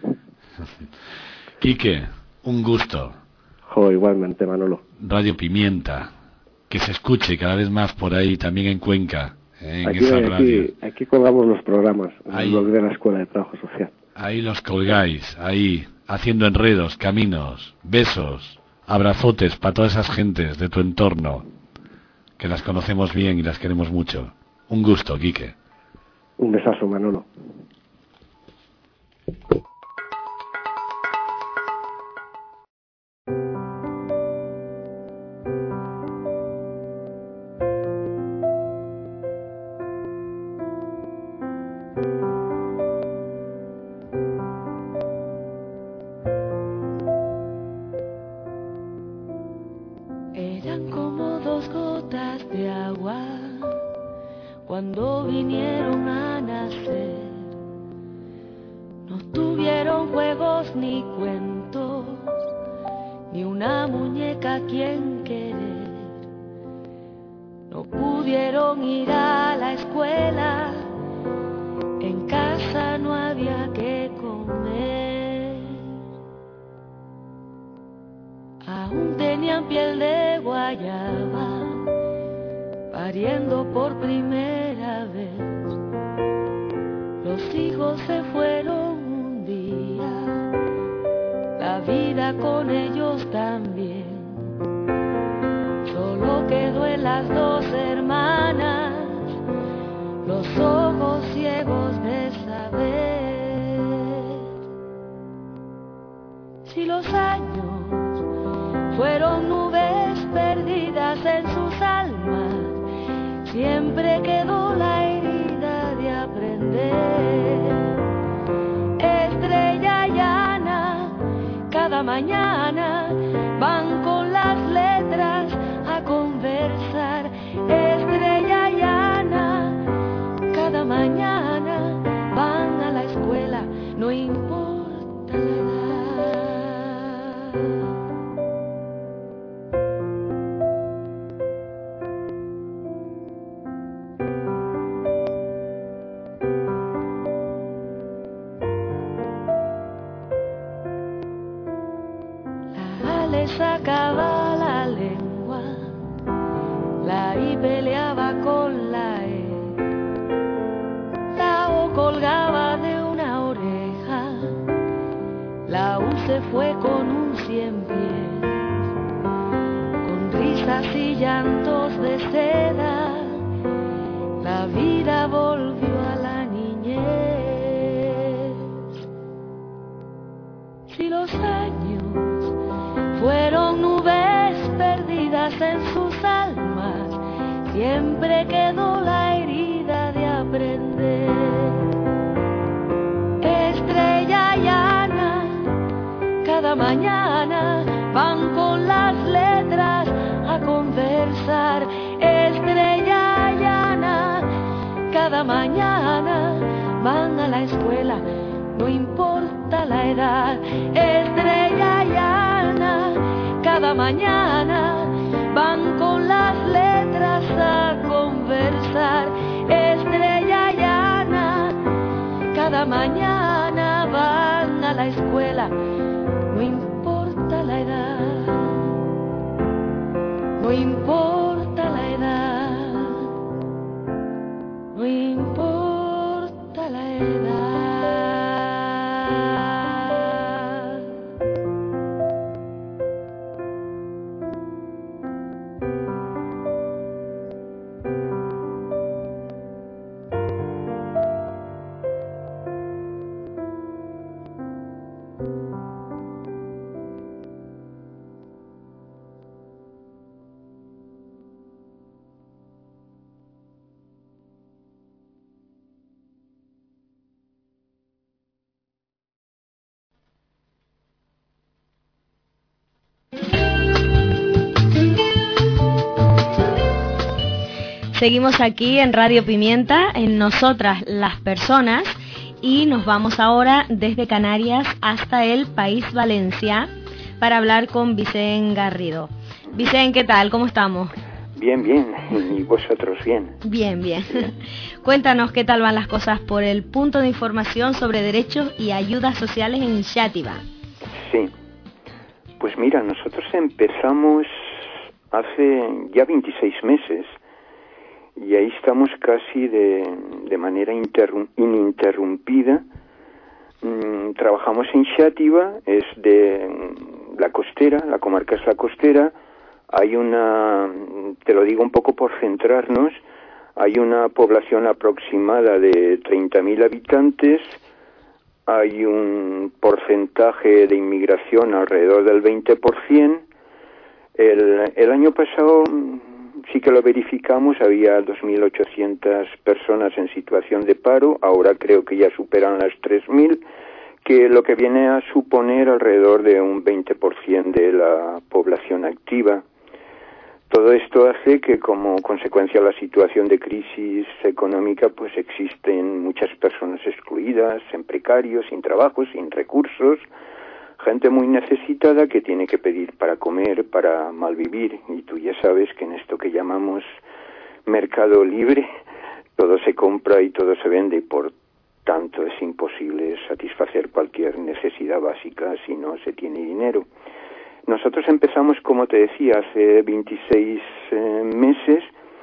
Speaker 4: Quique, un gusto.
Speaker 5: Jo, igualmente, Manolo.
Speaker 4: Radio Pimienta, que se escuche cada vez más por ahí, también en Cuenca, ¿eh? En
Speaker 5: aquí,
Speaker 4: esa
Speaker 5: aquí,
Speaker 4: radio.
Speaker 5: Aquí colgamos los programas, en
Speaker 4: ahí,
Speaker 5: el blog de la Escuela de Trabajo Social.
Speaker 4: Ahí los colgáis, ahí, haciendo enredos, caminos, besos, abrazotes para todas esas gentes de tu entorno, que las conocemos bien y las queremos mucho. Un gusto, Quique.
Speaker 5: Un besazo, Manolo.
Speaker 6: Eran como dos gotas de agua cuando vinieron a nacer. No tuvieron juegos ni cuentos, ni una muñeca a quien querer. No pudieron ir a la escuela, en casa no había que comer. Aún tenían piel de guayaba, pariendo por primera vez. Los hijos se fueron un día, la vida con ellos también. Solo quedó en las dos hermanas los ojos ciegos de saber. Si los años fueron nubes perdidas en sus almas, siempre quedó la herida de aprender. Estrella llana, cada mañana van con las letras a conversar. Estrella llana, cada mañana van a la escuela, no importa la edad. Sacaba la lengua, la I peleaba con la E, la O colgaba de una oreja, la U se fue con un cien pies, con risas y llantos de seda, la vida volvió a la niñez. Si los años fueron nubes perdidas en sus almas, siempre quedó la herida de aprender. Estrella llana, cada mañana van con las letras a conversar. Estrella llana, cada mañana van a la escuela, no importa la edad. Estrella llana, cada mañana van con las letras a conversar. Estrella llana, cada mañana van a la escuela, no importa la edad, no importa la edad, no importa la edad.
Speaker 1: Seguimos aquí en Radio Pimienta, en Nosotras las Personas, y nos vamos ahora desde Canarias hasta el País Valencia para hablar con Vicente Garrido. Vicente, ¿qué tal? ¿Cómo estamos?
Speaker 7: Bien, bien. ¿Y vosotros bien?
Speaker 1: Bien, bien. bien. Cuéntanos qué tal van las cosas por el punto de información sobre derechos y ayudas sociales en Xàtiva.
Speaker 7: Sí. Pues mira, nosotros empezamos hace ya veintiséis meses y ahí estamos casi de, de manera interrum, ininterrumpida. Mm, trabajamos en Xàtiva, es de la costera, la comarca es la costera. Hay una, te lo digo un poco por centrarnos, hay una población aproximada de treinta mil habitantes, hay un porcentaje de inmigración alrededor del veinte por ciento. El, el año pasado sí que lo verificamos, había dos mil ochocientas personas en situación de paro, ahora creo que ya superan las tres mil, que lo que viene a suponer alrededor de un veinte por ciento de la población activa. Todo esto hace que, como consecuencia de la situación de crisis económica, pues existen muchas personas excluidas, en precarios, sin trabajo, sin recursos, gente muy necesitada que tiene que pedir para comer, para malvivir. Y tú ya sabes que en esto que llamamos mercado libre, todo se compra y todo se vende, y por tanto es imposible satisfacer cualquier necesidad básica si no se tiene dinero. Nosotros empezamos, como te decía, hace veintiséis eh, meses.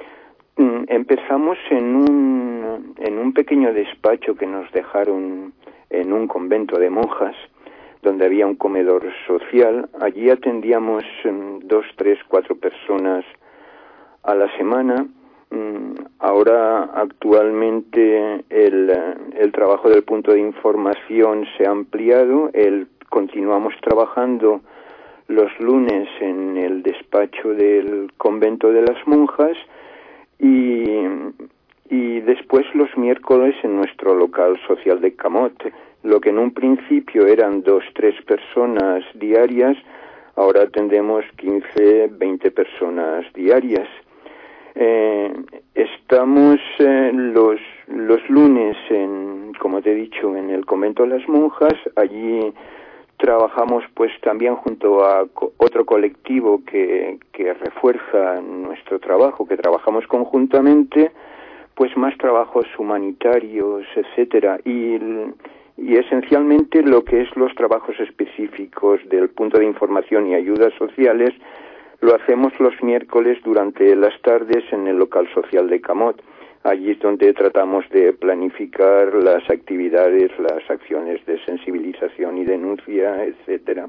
Speaker 7: Mm, empezamos en un, en un pequeño despacho que nos dejaron en un convento de monjas. donde había un comedor social. Allí atendíamos um, dos, tres, cuatro personas a la semana. Um, ahora, actualmente, el, el trabajo del punto de información se ha ampliado. El, continuamos trabajando los lunes en el despacho del convento de las monjas y, y después los miércoles en nuestro local social de Camot. Lo que en un principio eran dos, tres personas diarias, ahora atendemos quince, veinte personas diarias. Eh, estamos eh, los, los lunes, en, como te he dicho, en el convento de las monjas. Allí trabajamos pues también junto a co- otro colectivo que, que refuerza nuestro trabajo, que trabajamos conjuntamente, pues más trabajos humanitarios, etcétera, y, y esencialmente lo que es los trabajos específicos del punto de información y ayudas sociales lo hacemos los miércoles durante las tardes en el local social de Camot. Allí es donde tratamos de planificar las actividades, las acciones de sensibilización y denuncia, etcétera.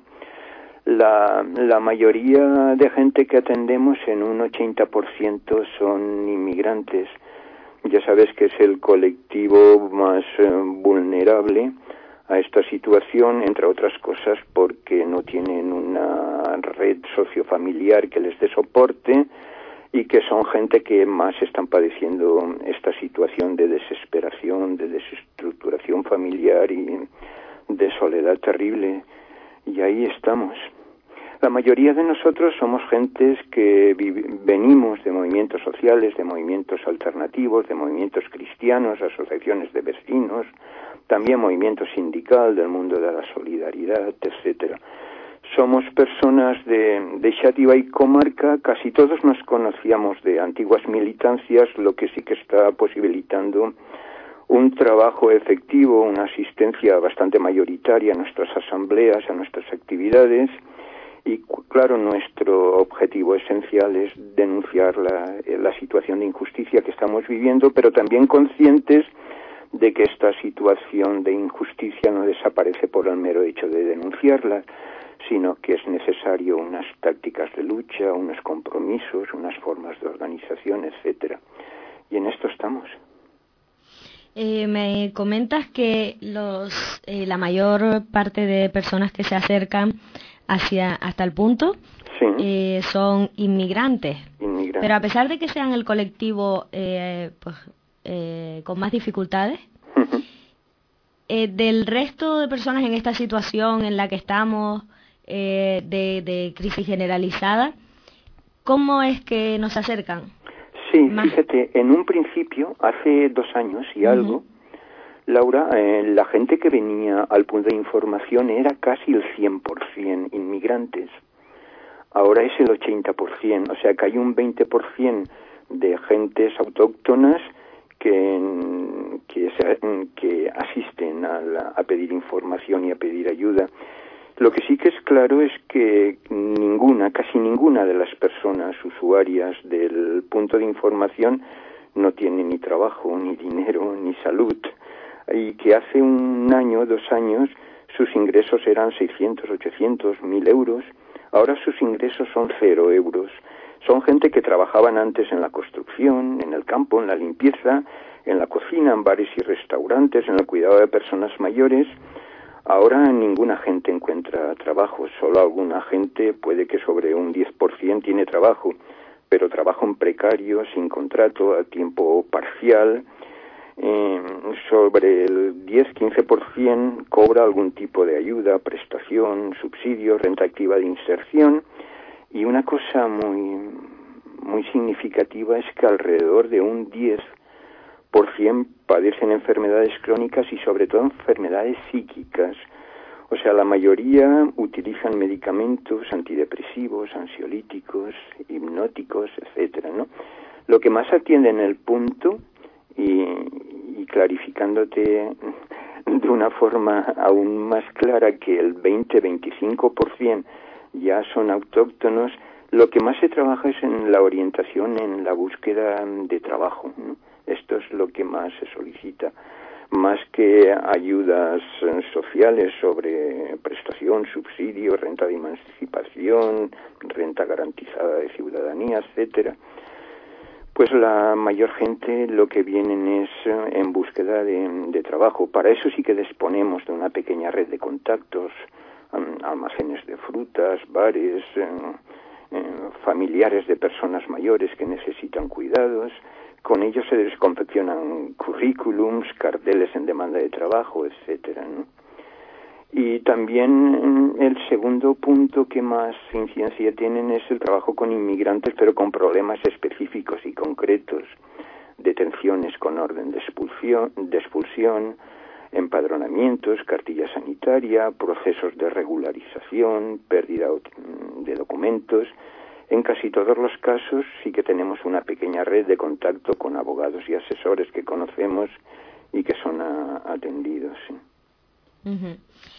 Speaker 7: La, la mayoría de gente que atendemos, en un ochenta por ciento, son inmigrantes. Ya sabes que es el colectivo más eh, vulnerable a esta situación, entre otras cosas porque no tienen una red sociofamiliar que les dé soporte, y que son gente que más están padeciendo esta situación de desesperación, de desestructuración familiar y de soledad terrible. Y ahí estamos. La mayoría de nosotros somos gentes que venimos de movimientos sociales, de movimientos alternativos, de movimientos cristianos, asociaciones de vecinos, también movimiento sindical del mundo de la solidaridad, etcétera. Somos personas de, de Xàtiva y comarca, casi todos nos conocíamos de antiguas militancias, lo que sí que está posibilitando un trabajo efectivo, una asistencia bastante mayoritaria a nuestras asambleas, a nuestras actividades, y claro, nuestro objetivo esencial es denunciar la, la situación de injusticia que estamos viviendo, pero también conscientes de que esta situación de injusticia no desaparece por el mero hecho de denunciarla, sino que es necesario unas tácticas de lucha, unos compromisos, unas formas de organización, etcétera. Y en esto estamos.
Speaker 1: Eh, me comentas que los eh, la mayor parte de personas que se acercan hacia hasta el punto
Speaker 7: sí.
Speaker 1: eh, son inmigrantes.
Speaker 7: inmigrantes.
Speaker 1: Pero a pesar de que sean el colectivo eh, pues, eh, con más dificultades,
Speaker 7: Uh-huh.
Speaker 1: eh, del resto de personas en esta situación en la que estamos, eh, de, de crisis generalizada, ¿cómo es que nos acercan?
Speaker 7: Sí,
Speaker 1: Más...
Speaker 7: fíjate, en un principio, hace dos años y uh-huh. algo, Laura, eh, la gente que venía al punto de información era casi el cien por ciento inmigrantes. Ahora es el ochenta por ciento, o sea que hay un veinte por ciento de gentes autóctonas que, que, que asisten a, la, a pedir información y a pedir ayuda. Lo que sí que es claro es que ninguna, casi ninguna de las personas usuarias del punto de información no tiene ni trabajo, ni dinero, ni salud, y que hace un año, dos años, sus ingresos eran seiscientos, ochocientos, mil euros. Ahora sus ingresos son cero euros. Son gente que trabajaban antes en la construcción, en el campo, en la limpieza, en la cocina, en bares y restaurantes, en el cuidado de personas mayores. Ahora ninguna gente encuentra trabajo, solo alguna gente, puede que sobre un diez por ciento tiene trabajo, pero trabajo en precario, sin contrato, a tiempo parcial. Eh, sobre el diez a quince por ciento cobra algún tipo de ayuda, prestación, subsidio, renta activa de inserción. Y una cosa muy, muy significativa es que alrededor de un diez por ciento padecen enfermedades crónicas y sobre todo enfermedades psíquicas. O sea, la mayoría utilizan medicamentos antidepresivos, ansiolíticos, hipnóticos, etcétera, ¿no? Lo que más atiende en el punto, y, y clarificándote de una forma aún más clara que el veinte a veinticinco por ciento ya son autóctonos, lo que más se trabaja es en la orientación, en la búsqueda de trabajo, ¿no? Esto es lo que más se solicita. más que ayudas sociales sobre prestación, subsidio, renta de emancipación, renta garantizada de ciudadanía, etcétera, pues la mayor gente lo que vienen es en búsqueda de, de trabajo. Para eso sí que disponemos de una pequeña red de contactos, almacenes de frutas, bares, eh, eh, familiares de personas mayores que necesitan cuidados. Con ellos se les confeccionan currículums, carteles en demanda de trabajo, etcétera, ¿no? Y también el segundo punto que más incidencia tienen es el trabajo con inmigrantes, pero con problemas específicos y concretos, detenciones con orden de expulsión, de expulsión, empadronamientos, cartilla sanitaria, procesos de regularización, pérdida de documentos. En casi todos los casos sí que tenemos una pequeña red de contacto con abogados y asesores que conocemos y que son a, atendidos. ¿Sí?
Speaker 1: Uh-huh.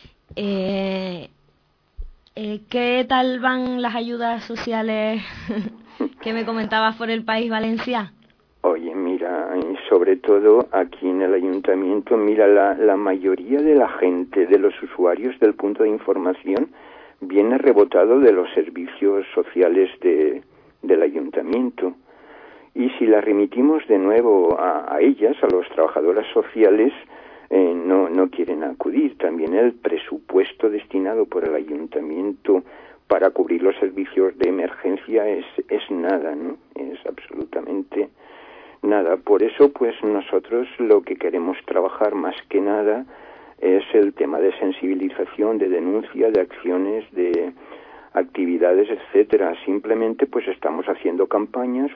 Speaker 1: eh, eh, ¿Qué tal van las ayudas sociales que me comentabas por el País Valencià?
Speaker 7: Oye, mira, sobre todo aquí en el ayuntamiento, mira, la, la mayoría de la gente, de los usuarios del punto de información, viene rebotado de los servicios sociales de, del ayuntamiento. Y si la remitimos de nuevo a, a ellas, a las trabajadoras sociales, eh, no, no quieren acudir. También el presupuesto destinado por el ayuntamiento para cubrir los servicios de emergencia es, es nada, ¿no? Es absolutamente nada. Por eso, pues nosotros lo que queremos trabajar más que nada es el tema de sensibilización, de denuncia, de acciones, de actividades, etcétera. Simplemente, pues estamos haciendo campañas,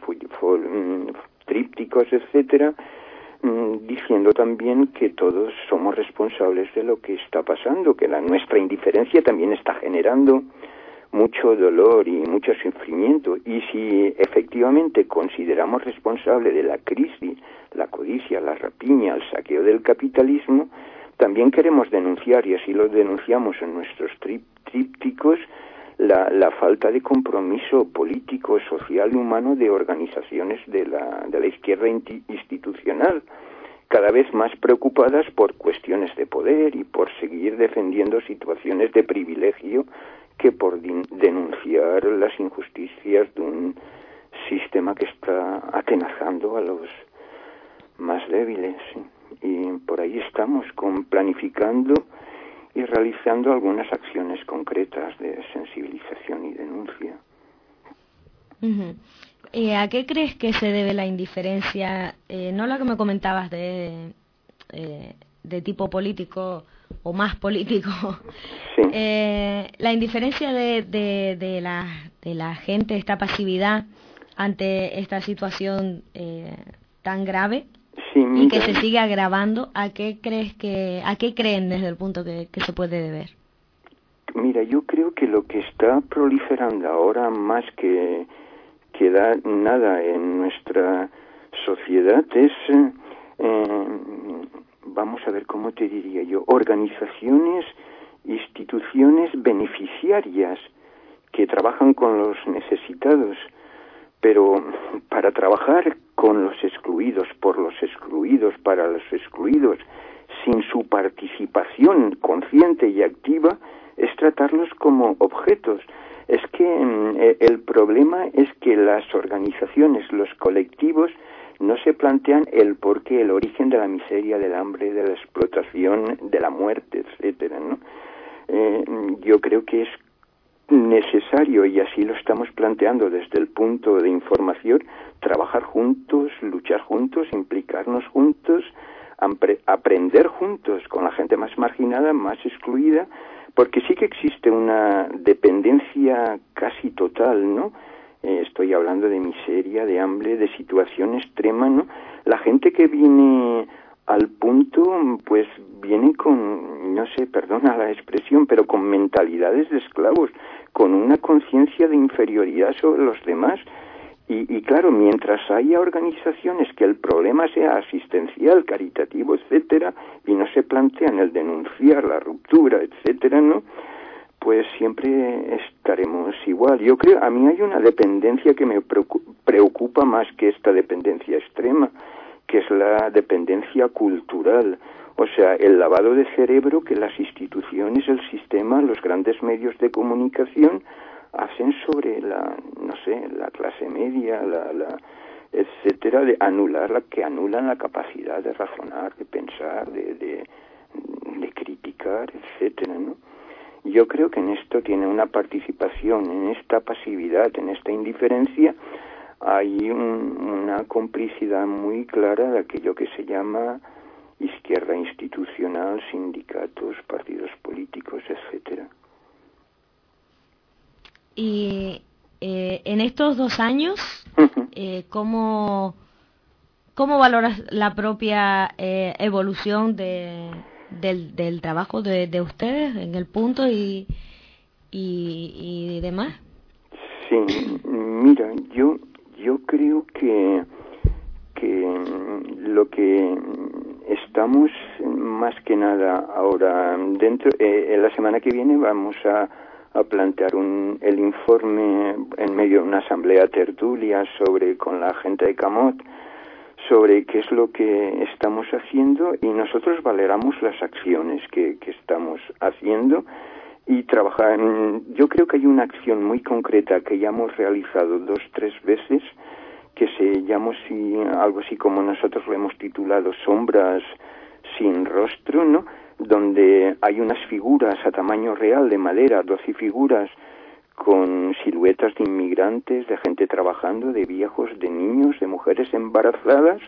Speaker 7: trípticos, etcétera, diciendo también que todos somos responsables de lo que está pasando, que la nuestra indiferencia también está generando mucho dolor y mucho sufrimiento. Y si efectivamente consideramos responsable de la crisis, la codicia, la rapiña, el saqueo del capitalismo, también queremos denunciar, y así lo denunciamos en nuestros trípticos, la, la falta de compromiso político, social y humano de organizaciones de la, de la izquierda institucional, cada vez más preocupadas por cuestiones de poder y por seguir defendiendo situaciones de privilegio que por denunciar las injusticias de un sistema que está atenazando a los más débiles, ¿sí? Y por ahí estamos con planificando y realizando algunas acciones concretas de sensibilización y denuncia.
Speaker 1: Uh-huh. ¿Y a qué crees que se debe la indiferencia, eh, no la que me comentabas de, eh, de tipo político o más político,
Speaker 7: sí.
Speaker 1: eh, la indiferencia de, de, de, la, de la gente, esta pasividad ante esta situación eh, tan grave?
Speaker 7: Sí,
Speaker 1: y que se sigue agravando? ¿A qué crees que, a qué creen desde el punto que, que se puede deber?
Speaker 7: Mira, yo creo que lo que está proliferando ahora más que, que da nada en nuestra sociedad es, eh, vamos a ver cómo te diría yo, organizaciones, instituciones beneficiarias que trabajan con los necesitados, pero para trabajar con los excluidos, por los excluidos, para los excluidos, sin su participación consciente y activa, es tratarlos como objetos. Es que eh, el problema es que las organizaciones, los colectivos, no se plantean el porqué, el origen de la miseria, del hambre, de la explotación, de la muerte, etcétera, ¿no? Eh, yo creo que es necesario, y así lo estamos planteando desde el punto de información, trabajar juntos, luchar juntos, implicarnos juntos, aprender juntos con la gente más marginada, más excluida, porque sí que existe una dependencia casi total, ¿no? Eh, estoy hablando de miseria, de hambre, de situación extrema, ¿no? La gente que viene al punto, pues viene con, no sé, perdona la expresión, pero con mentalidades de esclavos, con una conciencia de inferioridad sobre los demás. Y, y claro, mientras haya organizaciones que el problema sea asistencial, caritativo, etcétera, y no se plantean el denunciar la ruptura, etcétera, ¿no?, pues siempre estaremos igual. Yo creo, a mí hay una dependencia que me preocupa más que esta dependencia extrema, que es la dependencia cultural, O sea, el lavado de cerebro que las instituciones, el sistema, los grandes medios de comunicación hacen sobre la, no sé, la clase media, la, la etcétera, de anular, la que anulan la capacidad de razonar, de pensar, de, de, de criticar, etcétera, ¿no? Yo creo que en esto tiene una participación, en esta pasividad, en esta indiferencia, hay un, una complicidad muy clara de aquello que se llama izquierda institucional, sindicatos, partidos políticos, etcétera.
Speaker 1: Y eh, en estos dos años, eh, ¿cómo, ¿cómo valoras la propia eh, evolución de, del, del trabajo de, de ustedes en el punto y, y, y demás?
Speaker 7: Sí, mira, yo yo creo que que lo que estamos más que nada ahora dentro, eh, en la semana que viene vamos a, a plantear un, el informe en medio de una asamblea tertulia sobre con la gente de Camot sobre qué es lo que estamos haciendo y nosotros valoramos las acciones que, que estamos haciendo y trabajar. Yo creo que hay una acción muy concreta que ya hemos realizado dos, tres veces que se llama así, algo así como nosotros lo hemos titulado Sombras sin rostro, ¿no? Donde hay unas figuras a tamaño real de madera, doce figuras con siluetas de inmigrantes, de gente trabajando, de viejos, de niños, de mujeres embarazadas,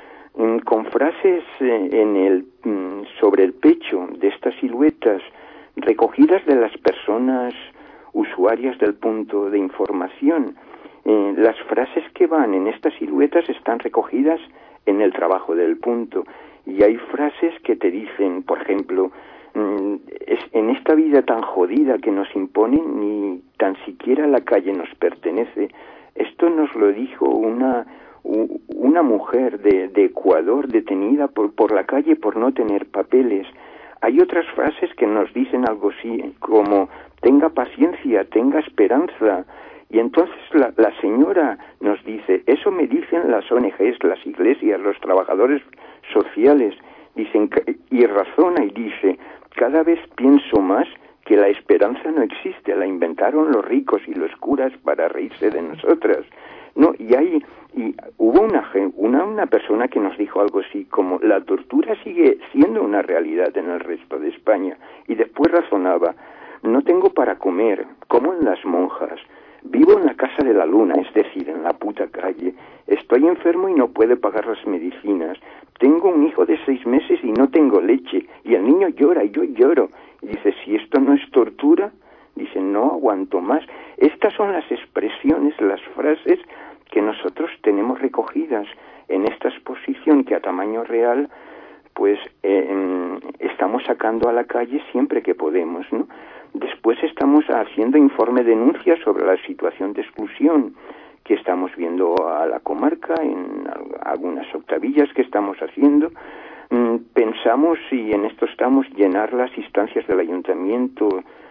Speaker 7: con frases en el sobre el pecho de estas siluetas recogidas de las personas usuarias del punto de información. Eh, las frases que van en estas siluetas están recogidas en el trabajo del punto y hay frases que te dicen, por ejemplo, mm, es, en esta vida tan jodida que nos imponen ni tan siquiera la calle nos pertenece. Esto nos lo dijo una una mujer de, de Ecuador detenida por, por la calle por no tener papeles. Hay otras frases que nos dicen algo así como tenga paciencia, tenga esperanza. Y entonces la, la señora nos dice, eso me dicen las O N Ges, las iglesias, los trabajadores sociales, dicen, y razona y dice, cada vez pienso más que la esperanza no existe, la inventaron los ricos y los curas para reírse de nosotras. No, y hay, y hubo una, una, una persona que nos dijo algo así como, la tortura sigue siendo una realidad en el resto de España, y después razonaba, no tengo para comer, como en las monjas, vivo en la casa de la luna, es decir, en la puta calle. Estoy enfermo y no puedo pagar las medicinas. Tengo un hijo de seis meses y no tengo leche. Y el niño llora y yo lloro. Y dice, si esto no es tortura, dice, no aguanto más. Estas son las expresiones, las frases que nosotros tenemos recogidas en esta exposición que a tamaño real, pues eh, estamos sacando a la calle siempre que podemos, ¿no? Después estamos haciendo informe de denuncia sobre la situación de exclusión que estamos viendo a la comarca, en algunas octavillas que estamos haciendo. Pensamos, y en esto estamos, llenar las instancias del ayuntamiento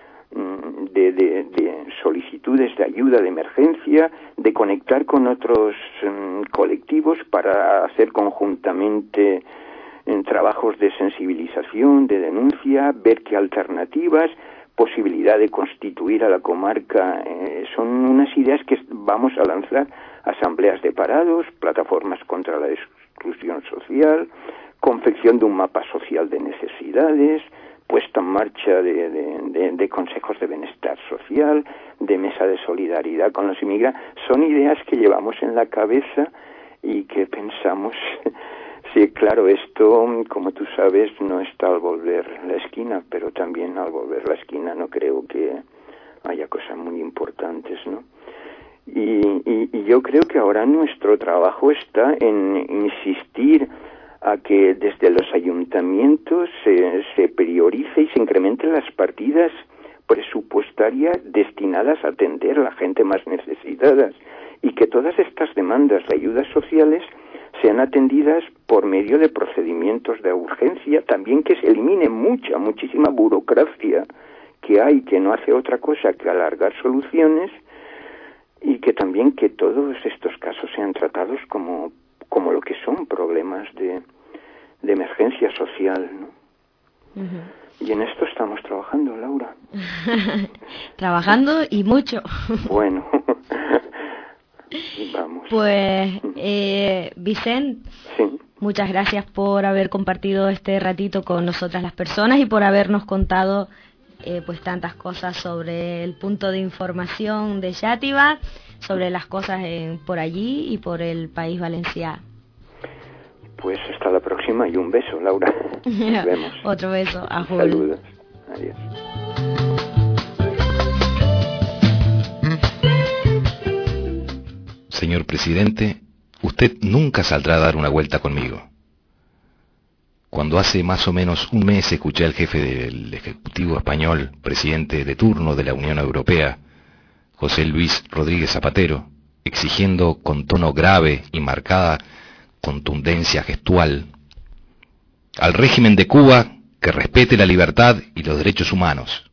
Speaker 7: de, de, de solicitudes de ayuda de emergencia, de conectar con otros um, colectivos para hacer conjuntamente en trabajos de sensibilización, de denuncia, ver qué alternativas, posibilidad de constituir a la comarca, eh, son unas ideas que vamos a lanzar, asambleas de parados, plataformas contra la exclusión social, confección de un mapa social de necesidades, puesta en marcha de, de, de, de consejos de bienestar social, de mesa de solidaridad con los inmigrantes. Son ideas que llevamos en la cabeza y que pensamos... Sí, claro, esto, como tú sabes, no está al volver la esquina, pero también al volver la esquina no creo que haya cosas muy importantes, ¿no? Y, y, y yo creo que ahora nuestro trabajo está en insistir a que desde los ayuntamientos se, se priorice y se incrementen las partidas presupuestarias destinadas a atender a la gente más necesitada y que todas estas demandas de ayudas sociales sean atendidas por medio de procedimientos de urgencia, también que se elimine mucha, muchísima burocracia que hay, que no hace otra cosa que alargar soluciones, y que también que todos estos casos sean tratados como, como lo que son, problemas de, de emergencia social, ¿no?
Speaker 1: Uh-huh.
Speaker 7: Y en esto estamos trabajando, Laura.
Speaker 1: Trabajando y mucho.
Speaker 7: Bueno, vamos.
Speaker 1: Pues, eh, Vicente,
Speaker 7: sí.
Speaker 1: Muchas gracias por haber compartido este ratito con nosotras las personas y por habernos contado eh, pues tantas cosas sobre el punto de información de Xàtiva, sobre las cosas en, por allí y por el país valenciano.
Speaker 7: Pues hasta la próxima y un beso, Laura. Nos vemos.
Speaker 1: Otro beso. A Jul.
Speaker 7: Saludos. Adiós.
Speaker 8: Señor presidente, usted nunca saldrá a dar una vuelta conmigo. Cuando hace más o menos un mes escuché al jefe del Ejecutivo español, presidente de turno de la Unión Europea, José Luis Rodríguez Zapatero, exigiendo con tono grave y marcada contundencia gestual al régimen de Cuba que respete la libertad y los derechos humanos.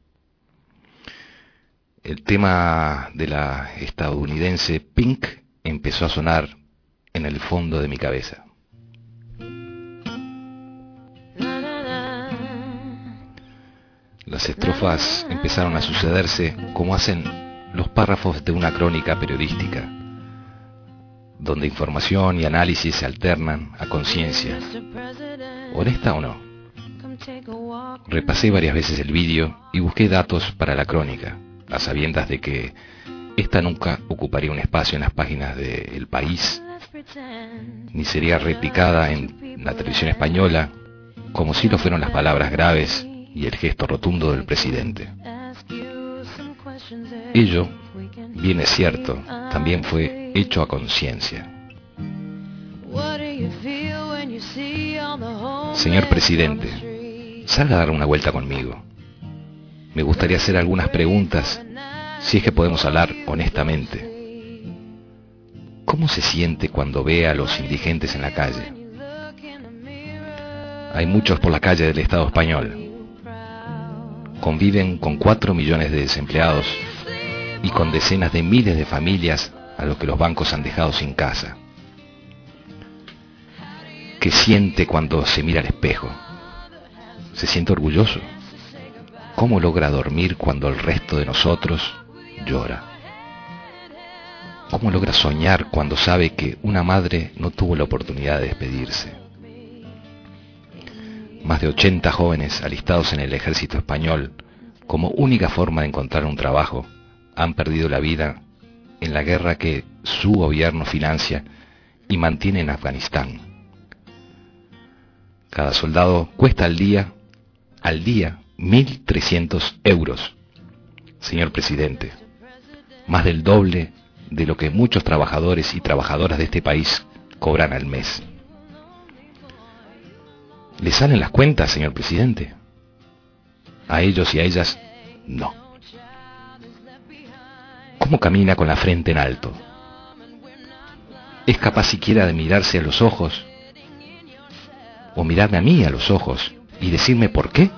Speaker 8: El tema de la estadounidense Pink empezó a sonar en el fondo de mi cabeza. Las estrofas empezaron a sucederse como hacen los párrafos de una crónica periodística, donde información y análisis se alternan a conciencia. ¿Honesta o no? Repasé varias veces el vídeo y busqué datos para la crónica, a sabiendas de que esta nunca ocuparía un espacio en las páginas de El País, ni sería replicada en la televisión española, como si lo fueron las palabras graves y el gesto rotundo del presidente. Ello, bien es cierto, también fue hecho a conciencia. Señor presidente, salga a dar una vuelta conmigo. Me gustaría hacer algunas preguntas, si es que podemos hablar honestamente. ¿Cómo se siente cuando ve a los indigentes en la calle? Hay muchos por la calle del Estado español. Conviven con cuatro millones de desempleados y con decenas de miles de familias a los que los bancos han dejado sin casa. ¿Qué siente cuando se mira al espejo? ¿Se siente orgulloso? ¿Cómo logra dormir cuando el resto de nosotros llora? ¿Cómo logra soñar cuando sabe que una madre no tuvo la oportunidad de despedirse? Más de ochenta jóvenes alistados en el ejército español, como única forma de encontrar un trabajo, han perdido la vida en la guerra que su gobierno financia y mantiene en Afganistán. Cada soldado cuesta al día, al día, mil trescientos euros. Señor presidente, más del doble de lo que muchos trabajadores y trabajadoras de este país cobran al mes. ¿Le salen las cuentas, señor presidente? A ellos y a ellas, no. ¿Cómo camina con la frente en alto? ¿Es capaz siquiera de mirarse a los ojos? ¿O mirarme a mí a los ojos y decirme por qué?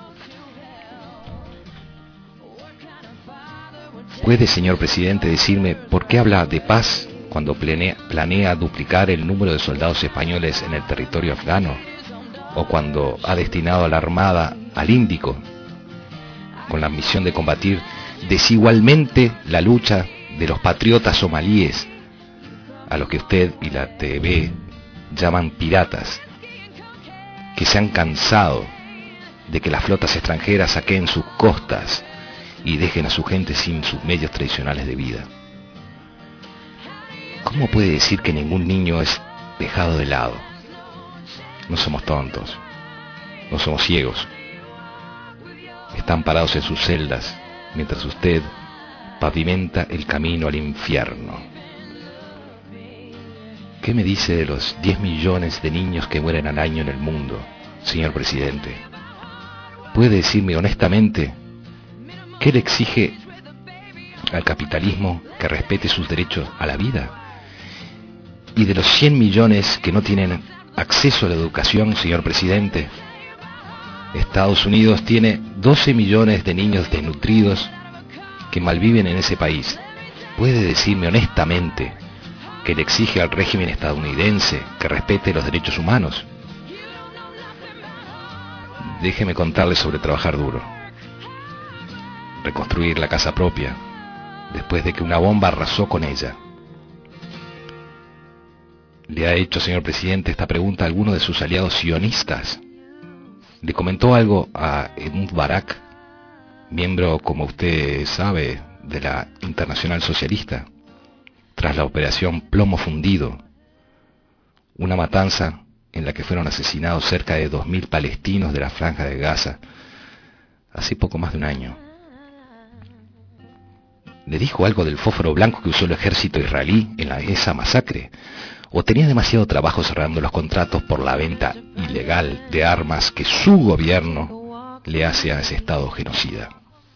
Speaker 8: ¿Puede, señor presidente, decirme por qué habla de paz cuando planea, planea duplicar el número de soldados españoles en el territorio afgano? ¿O cuando ha destinado a la Armada al Índico con la misión de combatir desigualmente la lucha de los patriotas somalíes, a los que usted y la T V llaman piratas, que se han cansado de que las flotas extranjeras saqueen sus costas y dejen a su gente sin sus medios tradicionales de vida? ¿Cómo puede decir que ningún niño es dejado de lado? No somos tontos, no somos ciegos. Están parados en sus celdas mientras usted pavimenta el camino al infierno. ¿Qué me dice de los diez millones de niños que mueren al año en el mundo, señor presidente? ¿Puede decirme honestamente qué le exige al capitalismo que respete sus derechos a la vida? Y de los cien millones que no tienen acceso a la educación, señor presidente, Estados Unidos tiene doce millones de niños desnutridos que malviven en ese país. ¿Puede decirme honestamente que le exige al régimen estadounidense que respete los derechos humanos? Déjeme contarle sobre trabajar duro. Reconstruir la casa propia, después de que una bomba arrasó con ella. ¿Le ha hecho, señor presidente, esta pregunta a alguno de sus aliados sionistas? ¿Le comentó algo a Ehud Barak, miembro, como usted sabe, de la Internacional Socialista, tras la operación Plomo Fundido, una matanza en la que fueron asesinados cerca de dos mil palestinos de la Franja de Gaza hace poco más de un año? ¿Le dijo algo del fósforo blanco que usó el ejército israelí en la, esa masacre? ¿O tenía demasiado trabajo cerrando los contratos por la venta ilegal de armas que su gobierno le hace a ese Estado genocida?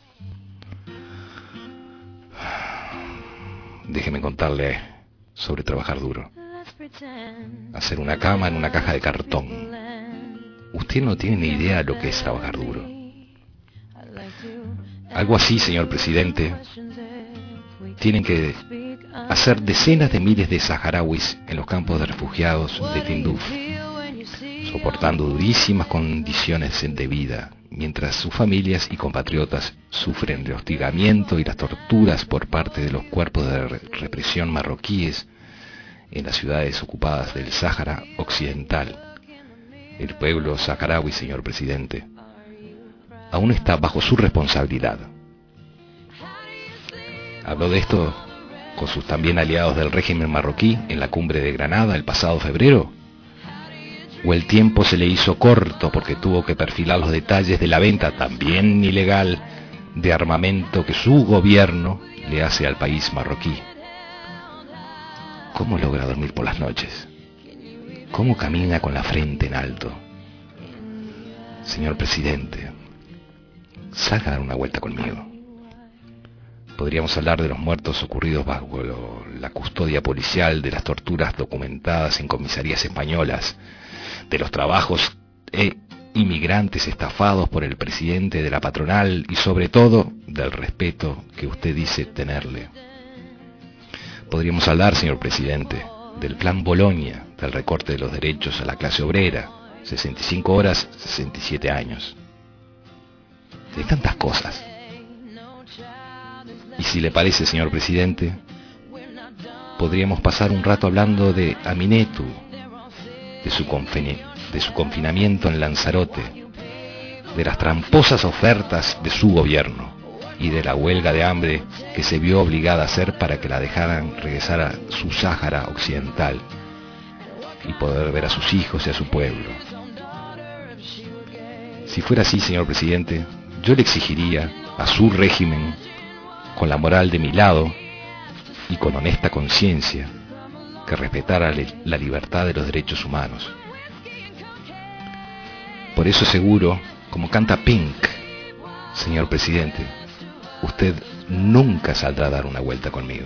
Speaker 8: Déjeme contarle sobre trabajar duro. Hacer una cama en una caja de cartón. Usted no tiene ni idea de lo que es trabajar duro. Algo así, señor presidente, tienen que hacer decenas de miles de saharauis en los campos de refugiados de Tinduf, soportando durísimas condiciones de vida, mientras sus familias y compatriotas sufren el hostigamiento y las torturas por parte de los cuerpos de represión marroquíes en las ciudades ocupadas del Sáhara Occidental. El pueblo saharaui, señor presidente, aún está bajo su responsabilidad. Habló de esto con sus también aliados del régimen marroquí en la cumbre de Granada el pasado febrero. ¿O el tiempo se le hizo corto porque tuvo que perfilar los detalles de la venta también ilegal de armamento que su gobierno le hace al país marroquí? ¿Cómo logra dormir por las noches? ¿Cómo camina con la frente en alto? Señor presidente, salga a dar una vuelta conmigo. Podríamos hablar de los muertos ocurridos bajo lo, la custodia policial, de las torturas documentadas en comisarías españolas, de los trabajos e inmigrantes estafados por el presidente de la patronal y sobre todo del respeto que usted dice tenerle. Podríamos hablar, señor presidente, del plan Bolonia, del recorte de los derechos a la clase obrera, sesenta y cinco horas, sesenta y siete años. De tantas cosas. Y si le parece, señor presidente, podríamos pasar un rato hablando de Aminetu, de su, de su confinamiento en Lanzarote, de las tramposas ofertas de su gobierno y de la huelga de hambre que se vio obligada a hacer para que la dejaran regresar a su Sáhara Occidental y poder ver a sus hijos y a su pueblo. Si fuera así, señor presidente, yo le exigiría a su régimen, con la moral de mi lado y con honesta conciencia, que respetara la libertad de los derechos humanos. Por eso seguro, como canta Pink, señor presidente, usted nunca saldrá a dar una vuelta conmigo.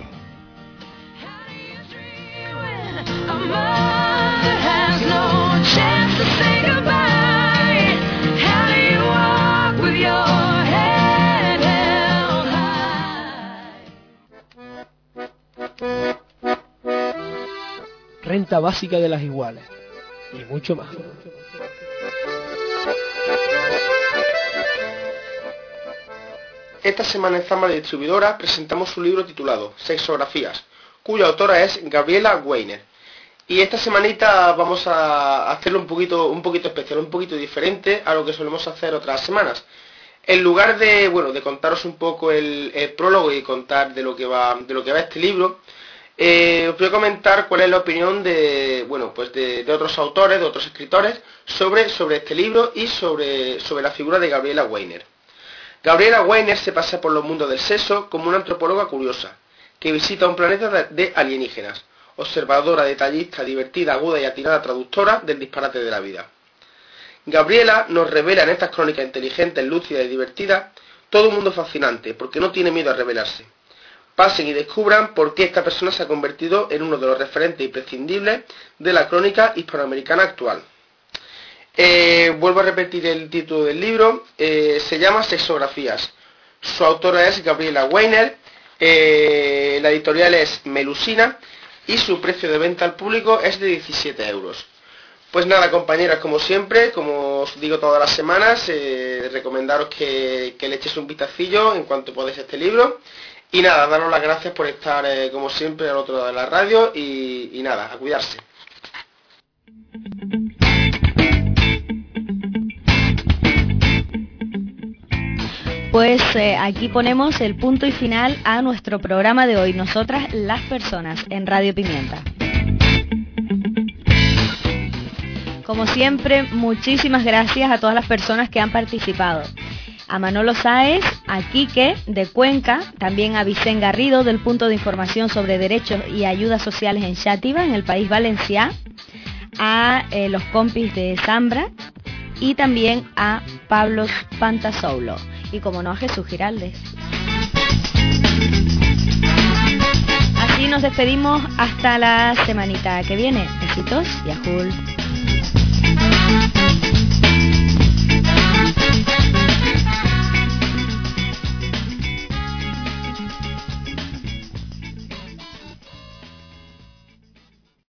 Speaker 9: Renta básica de las iguales y mucho más.
Speaker 10: Esta semana en Zama de Distribuidora presentamos un libro titulado Sexografías, cuya autora es Gabriela Weiner. Y esta semanita vamos a hacerlo un poquito, un poquito especial, un poquito diferente a lo que solemos hacer otras semanas. En lugar de, bueno, de contaros un poco el, el prólogo y contar de lo que va, de lo que va este libro, eh, os voy a comentar cuál es la opinión de, bueno, pues de, de otros autores, de otros escritores sobre, sobre este libro y sobre, sobre la figura de Gabriela Weiner. Gabriela Weiner se pasa por los mundos del sexo como una antropóloga curiosa, que visita un planeta de, de alienígenas, observadora, detallista, divertida, aguda y atinada traductora del disparate de la vida. Gabriela nos revela en estas crónicas inteligentes, lúcidas y divertidas todo un mundo fascinante, porque no tiene miedo a revelarse. Pasen y descubran por qué esta persona se ha convertido en uno de los referentes imprescindibles de la crónica hispanoamericana actual. Eh, vuelvo a repetir el título del libro, eh, se llama Sexografías. Su autora es Gabriela Weiner, eh, la editorial es Melusina y su precio de venta al público es de diecisiete euros. Pues nada, compañeras, como siempre, como os digo todas las semanas, eh, recomendaros que, que le echéis un vistacillo en cuanto podáis a este libro. Y nada, daros las gracias por estar, eh, como siempre, al otro lado de la radio. Y, y nada, a cuidarse.
Speaker 1: Pues eh, aquí ponemos el punto y final a nuestro programa de hoy, Nosotras las Personas, en Radio Pimienta. Como siempre, muchísimas gracias a todas las personas que han participado. A Manolo Sáez, a Quique de Cuenca, también a Vicente Garrido del Punto de Información sobre Derechos y Ayudas Sociales en Xàtiva, en el País Valencià, a eh, los compis de Zambra y también a Pablo Pantasoulo y, como no, a Jesús Giraldes. Así nos despedimos hasta la semanita que viene. Besitos y ajul.